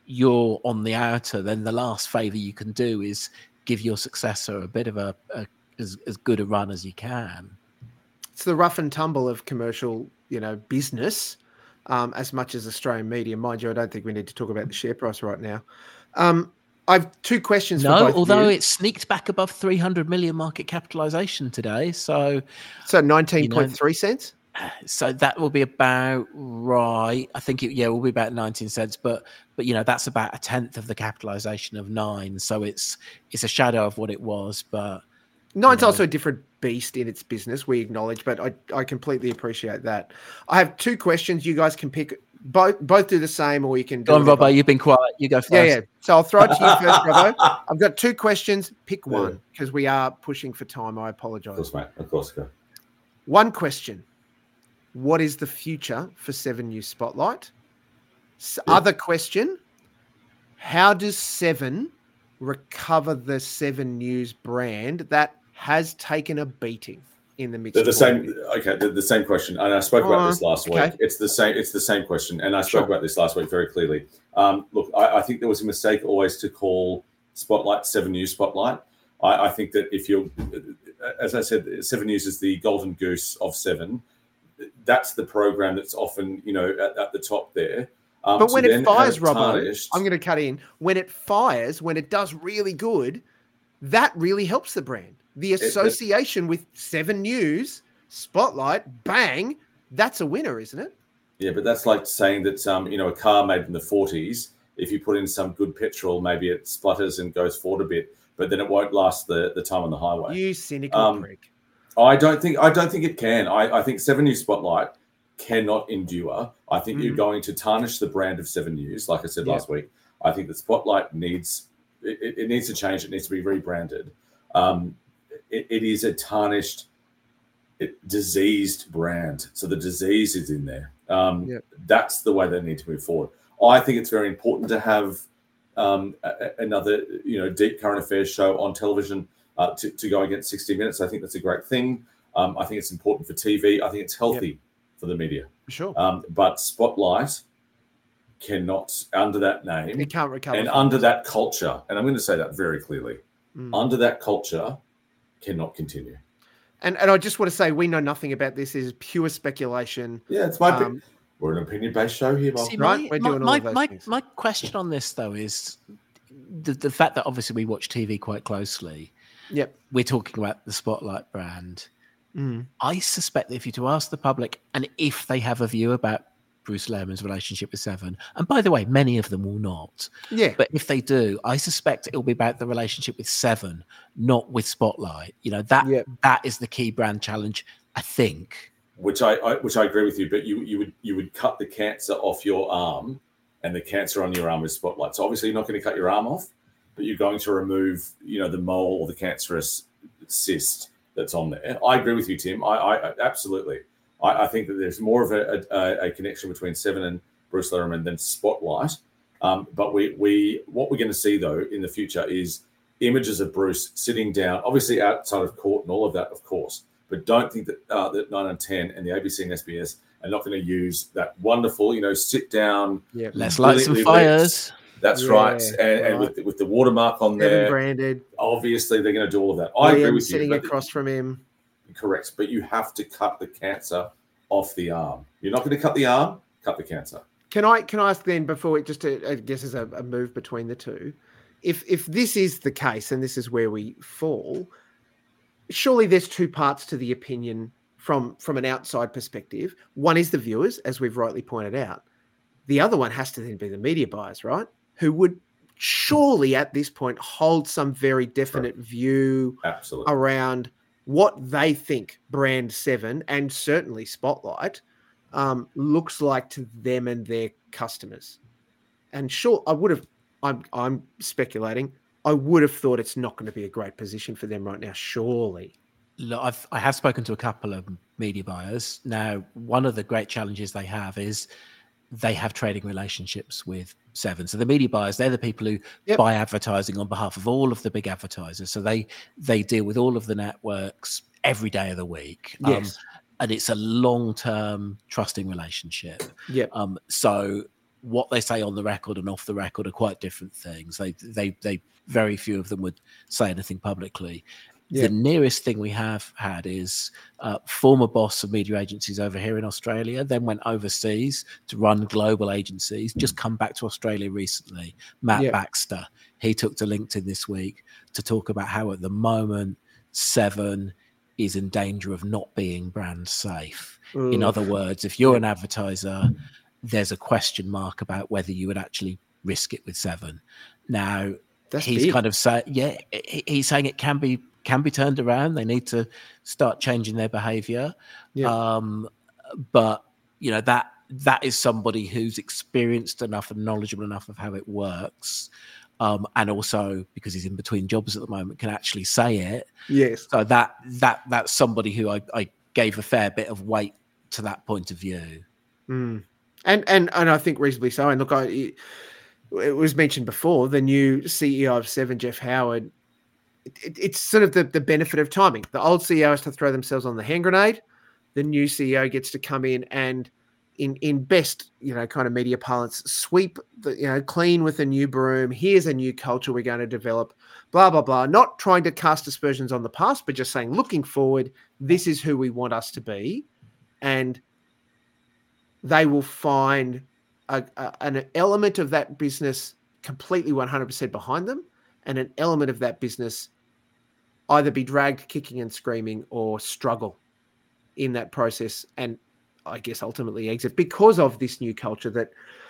you're on the outer, then the last favour you can do is give your successor a bit of a, a as, as good a run as you can. It's the rough and tumble of commercial, you know, business, um, as much as Australian media. Mind you, I don't think we need to talk about the share price right now. Um, I've two questions no, for both although of you. it sneaked back above three hundred million market capitalisation today. So, so nineteen point three you know, cents. So that will be about right. I think it, yeah, will be about nineteen cents. But but you know, that's about a tenth of the capitalisation of Nine. So it's it's a shadow of what it was. But Nine's you know, also a different beast in its business, we acknowledge, but I, I completely appreciate that. I have two questions. You guys can pick both both do the same, or you can do go on, whatever. Robbo, you've been quiet. You go first. Yeah, yeah. So I'll throw it to you first, Robbo. I've got two questions. Pick one, because we are pushing for time. I apologise. Of course, mate. Of course, go. One question. What is the future for Seven News Spotlight? Yeah. Other question. How does Seven recover the Seven News brand that has taken a beating in the mixed? They're the same. Okay, they're the same question, and I spoke about uh, this last okay. week. It's the same. It's the same question, and I spoke sure. about this last week very clearly. Um, look, I, I think there was a mistake always to call Spotlight Seven News Spotlight. I, I think that if you're, as I said, Seven News is the golden goose of Seven. That's the program that's often, you know, at, at the top there. Um, but when it fires, Robbo, tarnished... I'm going to cut in. When it fires, when it does really good, that really helps the brand. The association it, it, with Seven News, Spotlight, bang, that's a winner, isn't it? Yeah, but that's like saying that, um, you know, a car made in the forties, if you put in some good petrol, maybe it splutters and goes forward a bit, but then it won't last the, the time on the highway. You cynical um, prick. I don't think I don't think it can. I, I think Seven News Spotlight cannot endure. I think mm. you're going to tarnish the brand of Seven News, like I said yeah. last week. I think the Spotlight needs it, it needs to change. It needs to be rebranded. Um, it, it is a tarnished, it, diseased brand. So the disease is in there. Um, yeah. That's the way they need to move forward. I think it's very important to have um, a, another, you know, deep current affairs show on television. Uh, to, to go against sixty minutes. I think that's a great thing. Um, I think it's important for T V. I think it's healthy yep. for the media. Sure. Um, but Spotlight cannot, under that name, it can't recover and under that culture, and I'm going to say that very clearly, mm. under that culture, cannot continue. And and I just want to say, we know nothing about this. This is pure speculation. Yeah, it's my um, we're an opinion-based show here, Mark. See, right? My, we're doing my, all of those my, things. My question on this, though, is the, the fact that obviously we watch T V quite closely. Yep. We're talking about the Spotlight brand. Mm. I suspect that if you to ask the public, and if they have a view about Bruce Lehrmann's relationship with Seven, and by the way, many of them will not. Yeah. But if they do, I suspect it'll be about the relationship with Seven, not with Spotlight. You know, that yep. that is the key brand challenge, I think. Which I, I which I agree with you, but you you would you would cut the cancer off your arm, and the cancer on your arm is Spotlight. So obviously you're not going to cut your arm off, but you're going to remove, you know, the mole or the cancerous cyst that's on there. I agree with you, Tim. I, I absolutely. I, I think that there's more of a, a, a connection between Seven and Bruce Lehrmann than Spotlight. Um, but we we what we're going to see though in the future is images of Bruce sitting down, obviously outside of court and all of that, of course. But don't think that uh, that nine and ten and the A B C and S B S are not going to use that wonderful, you know, sit down. Yeah, let's light some fires. That's yeah, right. And, right. and with, with the watermark on Seven there. branded. Obviously, they're going to do all of that. I agree with sitting you. Sitting across from him. Correct. But you have to cut the cancer off the arm. You're not going to cut the arm, cut the cancer. Can I can I ask then, before we just, to, I guess, as a, a move between the two, if if this is the case and this is where we fall, surely there's two parts to the opinion from, from an outside perspective. One is the viewers, as we've rightly pointed out. The other one has to then be the media buyers, right? Who would surely at this point hold some very definite right. view Absolutely. around what they think brand Seven and certainly Spotlight um, looks like to them and their customers. And sure, I would have, I'm, I'm speculating, I would have thought it's not going to be a great position for them right now, surely. Look, I've, I have spoken to a couple of media buyers. Now, one of the great challenges they have is they have trading relationships with Seven. So the media buyers, they're the people who yep. buy advertising on behalf of all of the big advertisers. So they they deal with all of the networks every day of the week. Yes. Um, and it's a long-term trusting relationship. Yep. Um, so what they say on the record and off the record are quite different things. They, they, they, very few of them would say anything publicly. Yeah. The nearest thing we have had is uh, former boss of media agencies over here in Australia, then went overseas to run global agencies, just come back to Australia recently, Matt yeah. Baxter. He took to LinkedIn this week to talk about how at the moment Seven is in danger of not being brand safe. Ooh. In other words, if you're an advertiser, there's a question mark about whether you would actually risk it with Seven. Now, That's he's big. kind of saying, yeah, he's saying it can be can be turned around. They need to start changing their behavior. Yeah. Um, but, you know, that that is somebody who's experienced enough and knowledgeable enough of how it works. Um, and also, because he's in between jobs at the moment, can actually say it. Yes. So that that that's somebody who I, I gave a fair bit of weight to that point of view. Mm. And, and, and I think reasonably so. And look, I, it, it was mentioned before, the new C E O of Seven, Jeff Howard, It, it's sort of the, the benefit of timing. The old C E O has to throw themselves on the hand grenade. The new C E O gets to come in and, in in best, you know, kind of media parlance, sweep the, you know, clean with a new broom. Here's a new culture we're going to develop, blah, blah, blah. Not trying to cast aspersions on the past, but just saying, looking forward, this is who we want us to be. And they will find a, a, an element of that business completely one hundred percent behind them, and an element of that business either be dragged kicking and screaming or struggle in that process, and I guess ultimately exit because of this new culture that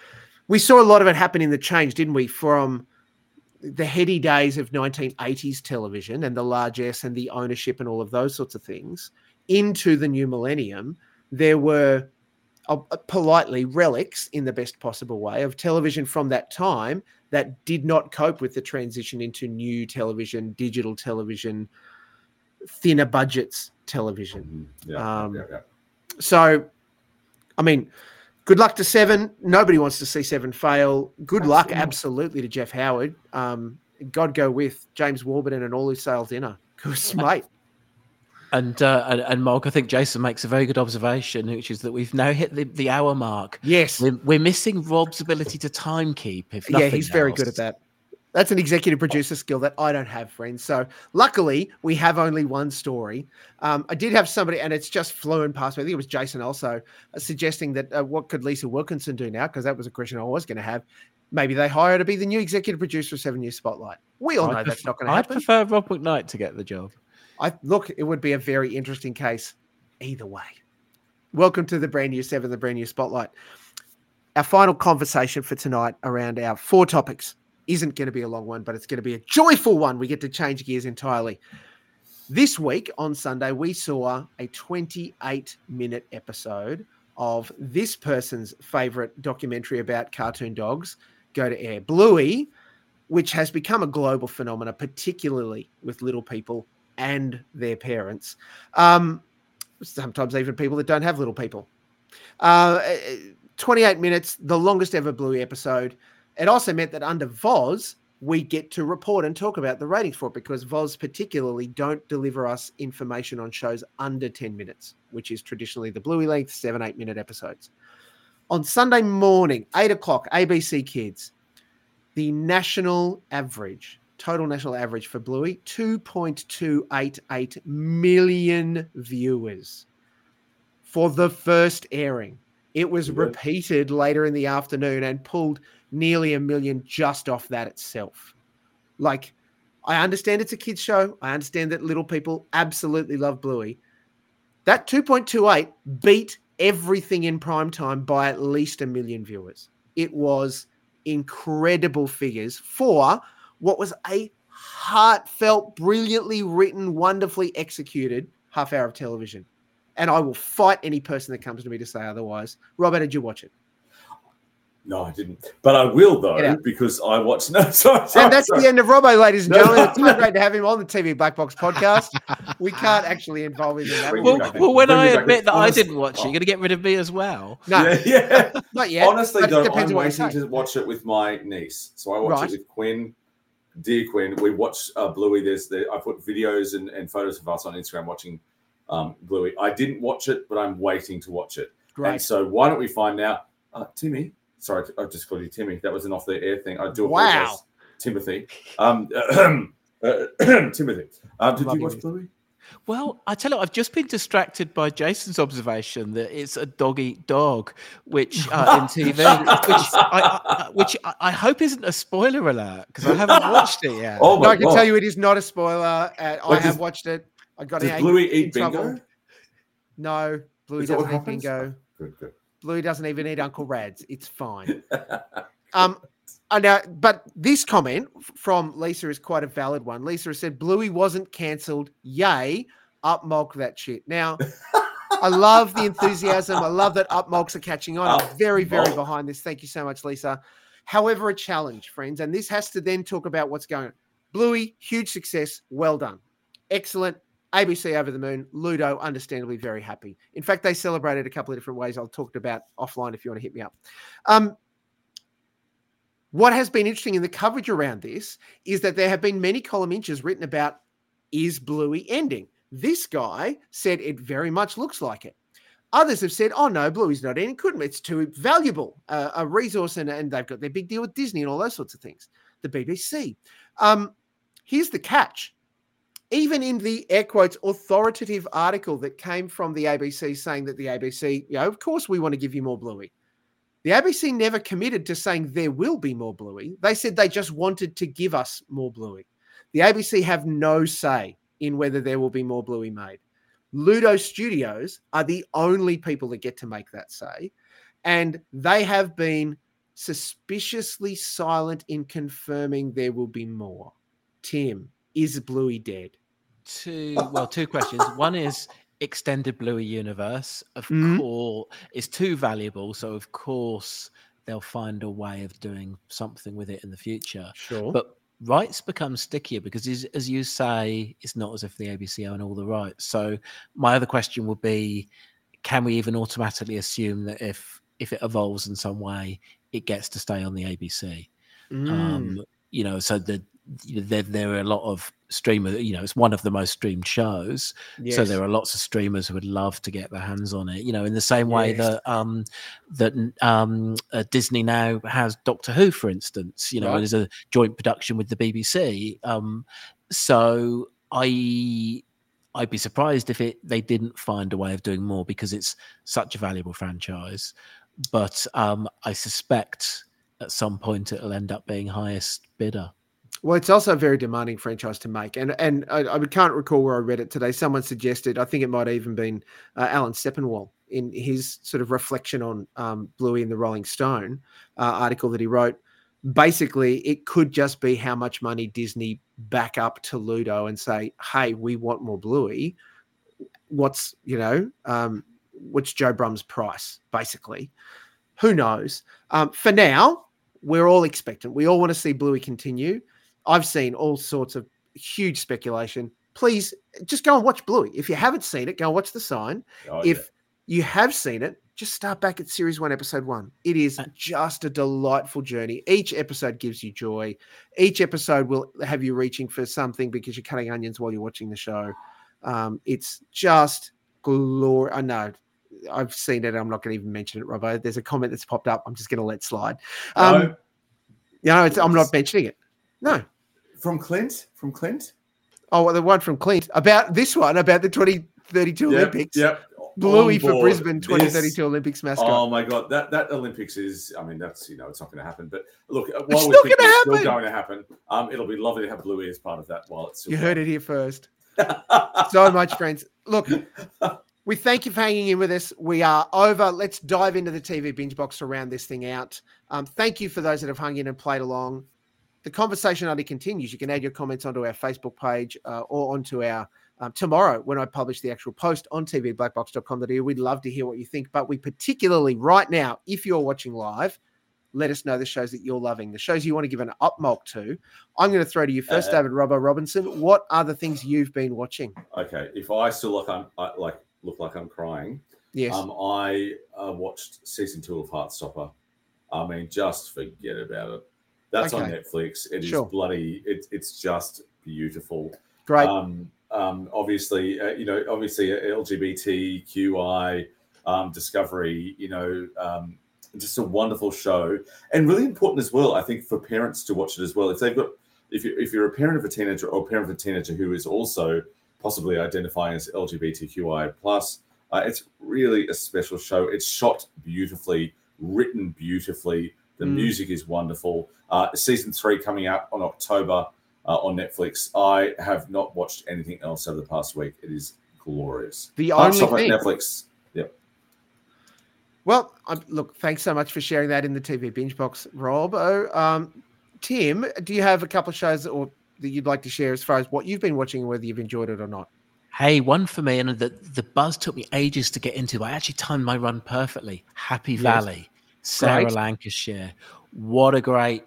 we saw a lot of it happen in the change, didn't we? From the heady days of nineteen eighties television and the largesse and the ownership and all of those sorts of things into the new millennium, there were uh, politely relics in the best possible way of television from that time that did not cope with the transition into new television, digital television, thinner budgets television. Yeah, um, yeah, yeah. So, I mean, good luck to Seven. Nobody wants to see Seven fail. Good absolutely. luck, absolutely, to Jeff Howard. Um, God go with James Warburton and all who sailed dinner. Because, mate. And, uh, and and Mark, I think Jason makes a very good observation, which is that we've now hit the, the hour mark. Yes. We're, we're missing Rob's ability to time keep, if nothing Yeah, he's else. very good at that. That's an executive producer skill that I don't have, friends. So luckily, we have only one story. Um, I did have somebody, and it's just flown past me. I think it was Jason also, uh, suggesting that uh, what could Lisa Wilkinson do now? Because that was a question I was going to have. Maybe they hire her to be the new executive producer of Seven News Spotlight. We all know I'd that's pref- not going to happen. I'd prefer Rob McKnight to get the job. I look, it would be a very interesting case either way. Welcome to the brand new Seven, the brand new Spotlight. Our final conversation for tonight around our four topics isn't going to be a long one, but it's going to be a joyful one. We get to change gears entirely. This week on Sunday, we saw a twenty-eight minute episode of this person's favorite documentary about cartoon dogs go to air, Bluey, which has become a global phenomenon, particularly with little people and their parents. Um, sometimes even people that don't have little people. Uh, twenty-eight minutes, the longest ever Bluey episode. It also meant that under V O Z, we get to report and talk about the ratings for it, because V O Z particularly don't deliver us information on shows under ten minutes, which is traditionally the Bluey length, seven, eight minute episodes. On Sunday morning, eight o'clock, A B C Kids, the national average, total national average for Bluey, two point two eight eight million viewers for the first airing. It was yeah. repeated later in the afternoon and pulled nearly a million just off that itself. Like, I understand it's a kids show. I understand that little people absolutely love Bluey. That two point two eight beat everything in prime time by at least a million viewers. It was incredible figures for what was a heartfelt, brilliantly written, wonderfully executed half hour of television. And I will fight any person that comes to me to say otherwise. Robert, did you watch it? No, I didn't. But I will, though, because I watched... No, sorry, sorry And that's sorry. the end of Robbo, ladies and No, gentlemen. no, It's so great to have him on the T V Black Box podcast. We can't actually involve him in that. Well, back well when Bring I me back admit that Honest- I didn't watch it, you're going to get rid of me as well. No, Yeah, yeah. not yet. Honestly, but it though, depends I'm on what you waiting say. to watch it with my niece. So I watch Right. it with Quinn, dear Quinn. We watch uh, Bluey. There's the, I put videos and, and photos of us on Instagram watching um, Bluey. I didn't watch it, but I'm waiting to watch it. Great. And so why don't we find out, uh, Timmy, sorry, I just called you Timmy. That was an off the air thing. I do Wow. apologize, Timothy. Um, uh, Timothy, um, did you watch Bluey? Well, I tell you, I've just been distracted by Jason's observation that it's a dog eat dog, which uh, in T V, which I, I, which I hope isn't a spoiler alert because I haven't watched it yet. Oh my no, I can God. tell you it is not a spoiler. Uh, I Wait, have does- watched it. I got Does in Bluey in eat trouble. bingo? No, Bluey Is that what doesn't eat happens? bingo. Good, good. Bluey doesn't even eat Uncle Rad's. It's fine. um, I know, but this comment from Lisa is quite a valid one. Lisa has said Bluey wasn't cancelled. Yay, up Mulk that shit. Now, I love the enthusiasm. I love that up Mulks are catching on. I'm very, very Mulk. behind this. Thank you so much, Lisa. However, a challenge, friends, and this has to then talk about what's going on. Bluey, huge success. Well done. Excellent. A B C over the moon. Ludo, understandably very happy. In fact, they celebrated a couple of different ways. I'll talk about offline if you want to hit me up. Um, what has been interesting in the coverage around this is that there have been many column inches written about, is Bluey ending? This guy said it very much looks like it. Others have said, oh, no, Bluey's not ending. Couldn't. It's too valuable uh, a resource, and, and they've got their big deal with Disney and all those sorts of things. The B B C. Um, here's the catch. Even in the air quotes authoritative article that came from the A B C saying that the A B C, you know, of course we want to give you more Bluey. The A B C never committed to saying there will be more Bluey. They said they just wanted to give us more Bluey. The A B C have no say in whether there will be more Bluey made. Ludo Studios are the only people that get to make that say, and they have been suspiciously silent in confirming there will be more. Tim, is Bluey dead? Two, well, two questions. One is extended Bluey universe. Of Mhm. course, it's too valuable, so of course they'll find a way of doing something with it in the future. Sure. But rights become stickier because, as, as you say, it's not as if the A B C own all the rights. So my other question would be, can we even automatically assume that if if it evolves in some way, it gets to stay on the A B C? Mm. Um, you know, so the, there, there are a lot of streamers, you know, it's one of the most streamed shows. Yes. So there are lots of streamers who would love to get their hands on it, you know, in the same way Yes. that um, that um, uh, Disney now has Doctor Who, for instance, you know, Right. there's a joint production with the B B C. Um, so I, I'd be surprised if it they didn't find a way of doing more because it's such a valuable franchise. But um, I suspect at some point it'll end up being highest bidder. Well, it's also a very demanding franchise to make. And and I, I can't recall where I read it today. Someone suggested, I think it might have even been uh, Alan Sepinwall in his sort of reflection on um, Bluey and the Rolling Stone uh, article that he wrote. Basically, it could just be how much money Disney back up to Ludo and say, hey, we want more Bluey. What's, you know, um, what's Joe Brum's price, basically? Who knows? Um, for now, we're all expectant. We all want to see Bluey continue. I've seen all sorts of huge speculation. Please just go and watch Bluey. If you haven't seen it, go and watch The Sign. Oh, if you have seen it, just start back at series one, episode one. It is just a delightful journey. Each episode gives you joy. Each episode will have you reaching for something because you're cutting onions while you're watching the show. Um, it's just glory. I know I've seen it. I'm not going to even mention it, Robbo. There's a comment that's popped up. I'm just going to let slide. Um, No. you know, it's, I'm not mentioning it. No. From Clint? From Clint? Oh, well, the one from Clint about this one, about the twenty thirty-two Yep, Olympics. Yep. Bluey On for board. Brisbane twenty This- thirty-two Olympics mascot. Oh my God, that that Olympics is. I mean, that's you know, it's not going to happen. But look, while It's we not think gonna it's still happen. going to happen, um, it'll be lovely to have Bluey as part of that while it's still You heard it here first. going. So much, friends. Look, we thank you for hanging in with us. We are over. Let's dive into the T V binge box to round this thing out. Um, thank you for those that have hung in and played along. The conversation only continues. You can add your comments onto our Facebook page uh, or onto our um, tomorrow when I publish the actual post on t v black box dot com dot a u. We'd love to hear what you think, but we particularly right now, if you're watching live, let us know the shows that you're loving, the shows you want to give an up mulk to. I'm going to throw to you first, Uh, David Robbo Robinson. What are the things you've been watching? Okay, if I still look, I'm I, like look like I'm crying. Yes. Um, I uh, watched season two of Heartstopper. I mean, just forget about it. That's on Okay. Netflix. It is Sure. bloody. It, it's just beautiful. Great. Um, um, obviously, uh, you know, obviously uh, L G B T Q I um, discovery. You know, um, just a wonderful show, and really important as well, I think, for parents to watch it as well. If they've got, if you if you're a parent of a teenager or a parent of a teenager who is also possibly identifying as L G B T Q I plus, uh, it's really a special show. It's shot beautifully, written beautifully. The mm. music is wonderful. Uh, season three coming out on October uh, on Netflix. I have not watched anything else over the past week. It is glorious. The only thing. Netflix. Yep. Well, um, look, thanks so much for sharing that in the T V Binge Box, Rob. Oh, um, Tim, do you have a couple of shows or that you'd like to share as far as what you've been watching and whether you've enjoyed it or not? Hey, one for me, and the, the buzz took me ages to get into, but I actually timed my run perfectly. Happy Valley, yes. Sarah great. Lancashire. What a great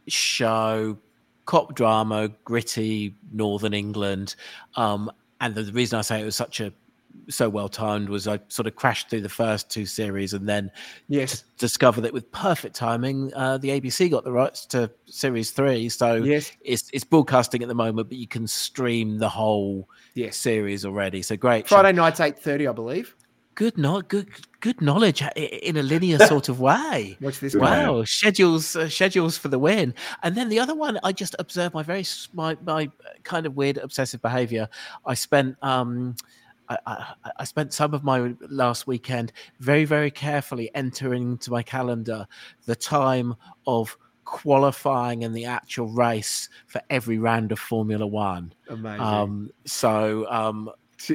show. Cop drama, gritty Northern England. Um, and the, the reason I say it was such a so well timed was I sort of crashed through the first two series and then yes. t- discovered that with perfect timing, uh, the A B C got the rights to series three. So yes. it's it's broadcasting at the moment, but you can stream the whole yes. series already. So great. Friday show. nights, eight thirty, I believe. Good, not good. Good knowledge in a linear sort of way. What's this? Wow, man? schedules, uh, schedules for the win. And then the other one, I just observed my very my my kind of weird obsessive behavior. I spent um, I, I, I spent some of my last weekend very very carefully entering into my calendar the time of qualifying and the actual race for every round of Formula One. Amazing. Um, so. Um,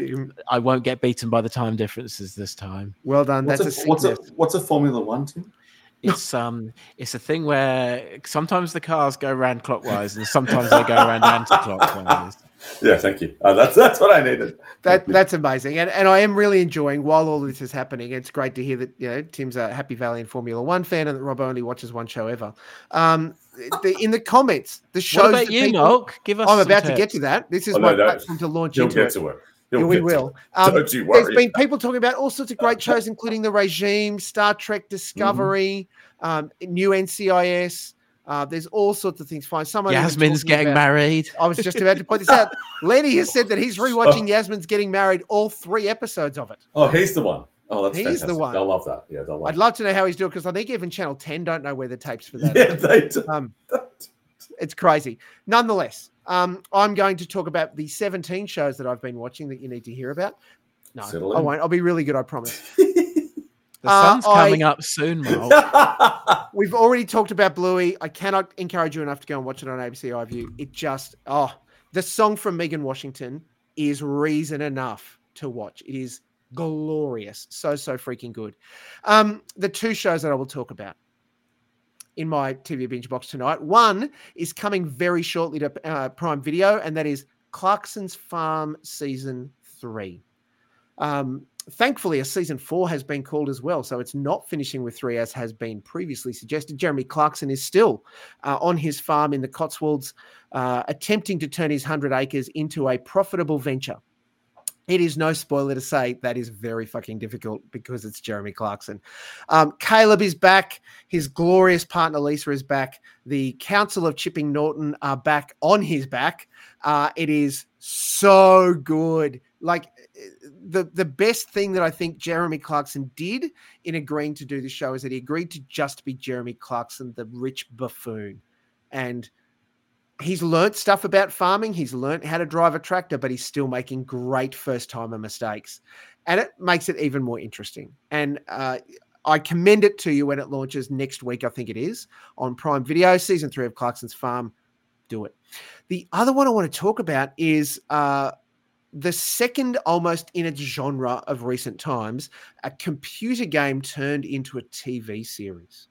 I won't get beaten by the time differences this time. Well done. What's That's a, a what's a what's a Formula One team? It's um it's a thing where sometimes the cars go around clockwise and sometimes they go around anti-clockwise. Yeah, thank you. Uh, that's that's what I needed. That that's amazing, and and I am really enjoying while all this is happening. It's great to hear that you know Tim's a Happy Valley and Formula One fan, and that Rob only watches one show ever. Um, the, in the comments, the shows. What about you, people, Mark? Give us. I'm about tips. to get to that. This is oh, my no, no. platform to launch You'll into get it. to it. Yeah, we will. Um, Don't you worry. There's been people talking about all sorts of great shows, including The Regime, Star Trek Discovery, mm-hmm. um, new N C I S. Uh, there's all sorts of things. Fine. Someone Yasmin's getting about, married. I was just about to point this out. Lenny has said that he's rewatching oh. Yasmin's Getting Married, all three episodes of it. Oh, he's the one. Oh, that's he's fantastic. the one. They'll love that. Yeah, they'll love I'd love to know how he's doing because I think even Channel ten don't know where the tapes for that. Yeah, they do. Um, it's crazy. Nonetheless, um, I'm going to talk about the seventeen shows that I've been watching that you need to hear about. No, Settle I in. won't. I'll be really good, I promise. The sun's uh, coming I, up soon, Mark. We've already talked about Bluey. I cannot encourage you enough to go and watch it on A B C iView. It just, oh, the song from Megan Washington is reason enough to watch. It is glorious. So, so freaking good. Um, the two shows that I will talk about in my T V Binge Box tonight. One is coming very shortly to uh, Prime Video, and that is Clarkson's Farm Season three. Um, thankfully, a season four has been called as well, so it's not finishing with three as has been previously suggested. Jeremy Clarkson is still uh, on his farm in the Cotswolds, uh, attempting to turn his one hundred acres into a profitable venture. It is no spoiler to say that is very fucking difficult because it's Jeremy Clarkson. Um, Caleb is back. His glorious partner Lisa is back. The Council of Chipping Norton are back on his back. Uh, it is so good. Like the, the best thing that I think Jeremy Clarkson did in agreeing to do the show is that he agreed to just be Jeremy Clarkson, the rich buffoon. And he's learnt stuff about farming. He's learnt how to drive a tractor, but he's still making great first-timer mistakes. And it makes it even more interesting. And uh, I commend it to you when it launches next week, I think it is, on Prime Video, season three of Clarkson's Farm. Do it. The other one I want to talk about is uh, the second almost in its genre of recent times, a computer game turned into a T V series.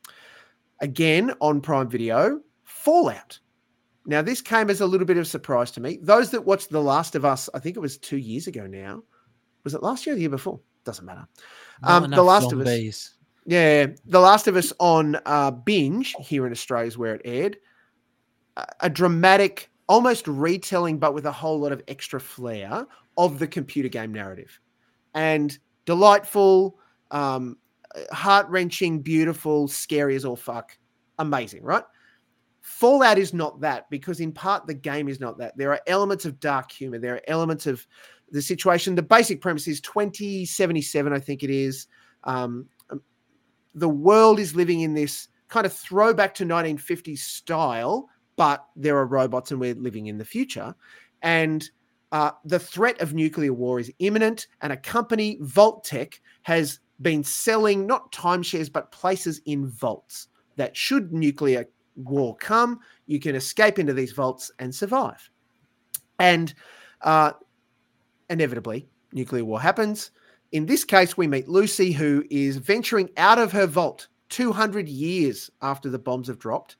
Again, on Prime Video, Fallout. Now, this came as a little bit of a surprise to me. Those that watched The Last of Us, I think it was two years ago now. Was it last year or the year before? Doesn't matter. Um, the Last zombies. of Us. Yeah, The Last of Us on uh, Binge here in Australia is where it aired. A, a dramatic, almost retelling, but with a whole lot of extra flair of the computer game narrative. And delightful, um, heart-wrenching, beautiful, scary as all fuck. Amazing, right? Fallout is not that because in part the game is not that. There are elements of dark humor. There are elements of the situation. The basic premise is twenty seventy-seven, I think it is. Um, the world is living in this kind of throwback to nineteen fifties style, but there are robots and we're living in the future. And uh, the threat of nuclear war is imminent, and a company, Vault-Tec, has been selling not timeshares, but places in vaults that should nuclear war come, you can escape into these vaults and survive. And uh, inevitably, nuclear war happens. In this case, we meet Lucy, who is venturing out of her vault two hundred years after the bombs have dropped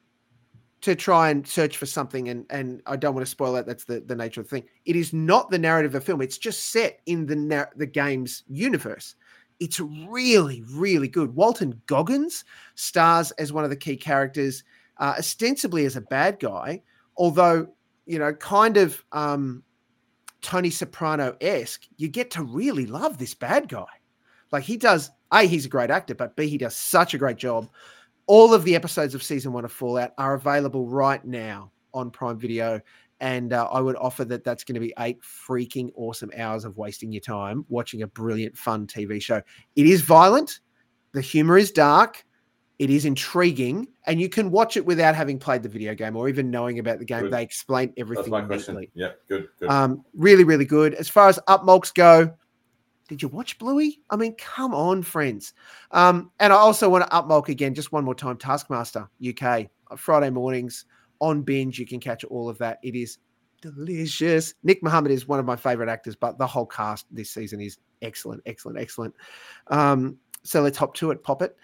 to try and search for something. And, and I don't want to spoil that. That's the, the nature of the thing. It is not the narrative of the film. It's just set in the, na- the game's universe. It's really, really good. Walton Goggins stars as one of the key characters, uh, ostensibly as a bad guy, although, you know, kind of um, Tony Soprano-esque. You get to really love this bad guy. Like he does, A, he's a great actor, but B, he does such a great job. All of the episodes of season one of Fallout are available right now on Prime Video. And uh, I would offer that that's going to be eight freaking awesome hours of wasting your time watching a brilliant, fun T V show. It is violent. The humor is dark. It is intriguing. And you can watch it without having played the video game or even knowing about the game. Good. They explain everything. That's my question. neatly. Yeah, good, good. Um, really, really good. As far as upmulks go, did you watch Bluey? I mean, come on, friends. Um, and I also want to upmulk again, just one more time, Taskmaster U K, Friday mornings on binge. You can catch all of that. It is delicious. Nick Mohammed is one of my favorite actors, but the whole cast this season is excellent, excellent, excellent. Um, so let's hop to it, pop it.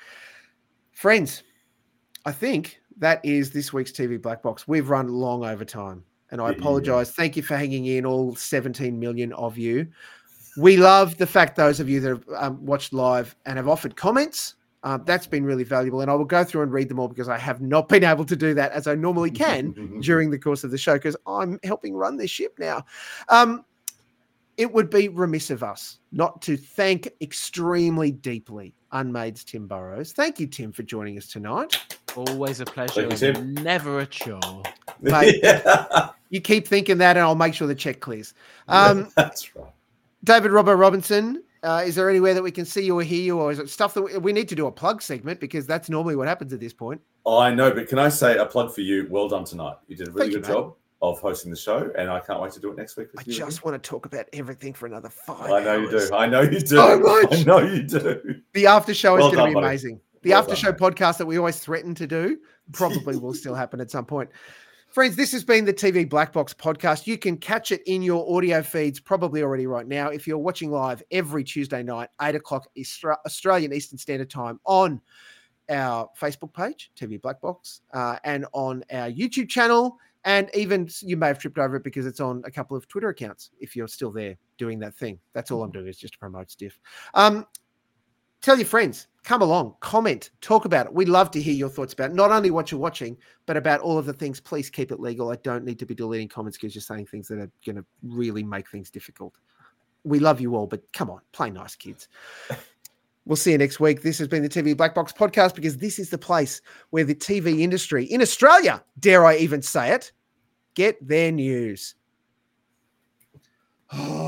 Friends, I think that is this week's T V Black Box. We've run long over time, and I apologize. Thank you for hanging in, all seventeen million of you. We love the fact those of you that have um, watched live and have offered comments. Uh, that's been really valuable, and I will go through and read them all because I have not been able to do that as I normally can during the course of the show because I'm helping run this ship now. Um, it would be remiss of us not to thank extremely deeply Unmade's Tim Burrows. Thank you, Tim, for joining us tonight. Always a pleasure. Thank you, Tim. Never a chore. Mate, yeah. You keep thinking that, and I'll make sure the check clears. Um, That's right. David Robbo Robinson, uh, is there anywhere that we can see you or hear you, or is it stuff that we, we need to do a plug segment because that's normally what happens at this point? Oh, I know, but can I say a plug for you? Well done tonight. You did a really Thank good you, job of hosting the show, and I can't wait to do it next week with I you. just want to talk about everything for another five I know hours. you do. I know you do. So much. I know you do. The after show is Well going done, to be buddy. amazing. The Well after done, show mate. podcast that we always threaten to do probably will still happen at some point. Friends, this has been the T V Black Box podcast. You can catch it in your audio feeds probably already right now. If you're watching live every Tuesday night, eight o'clock Australian Eastern Standard Time on our Facebook page, T V Black Box, uh, and on our YouTube channel. And even you may have tripped over it because it's on a couple of Twitter accounts if you're still there doing that thing. That's all I'm doing is just to promote Stiff. Um, tell your friends, come along, comment, talk about it. We'd love to hear your thoughts about not only what you're watching, but about all of the things. Please keep it legal. I don't need to be deleting comments because you're saying things that are going to really make things difficult. We love you all, but come on, play nice, kids. We'll see you next week. This has been the T V Black Box podcast because this is the place where the T V industry in Australia, dare I even say it, get their news. Oh.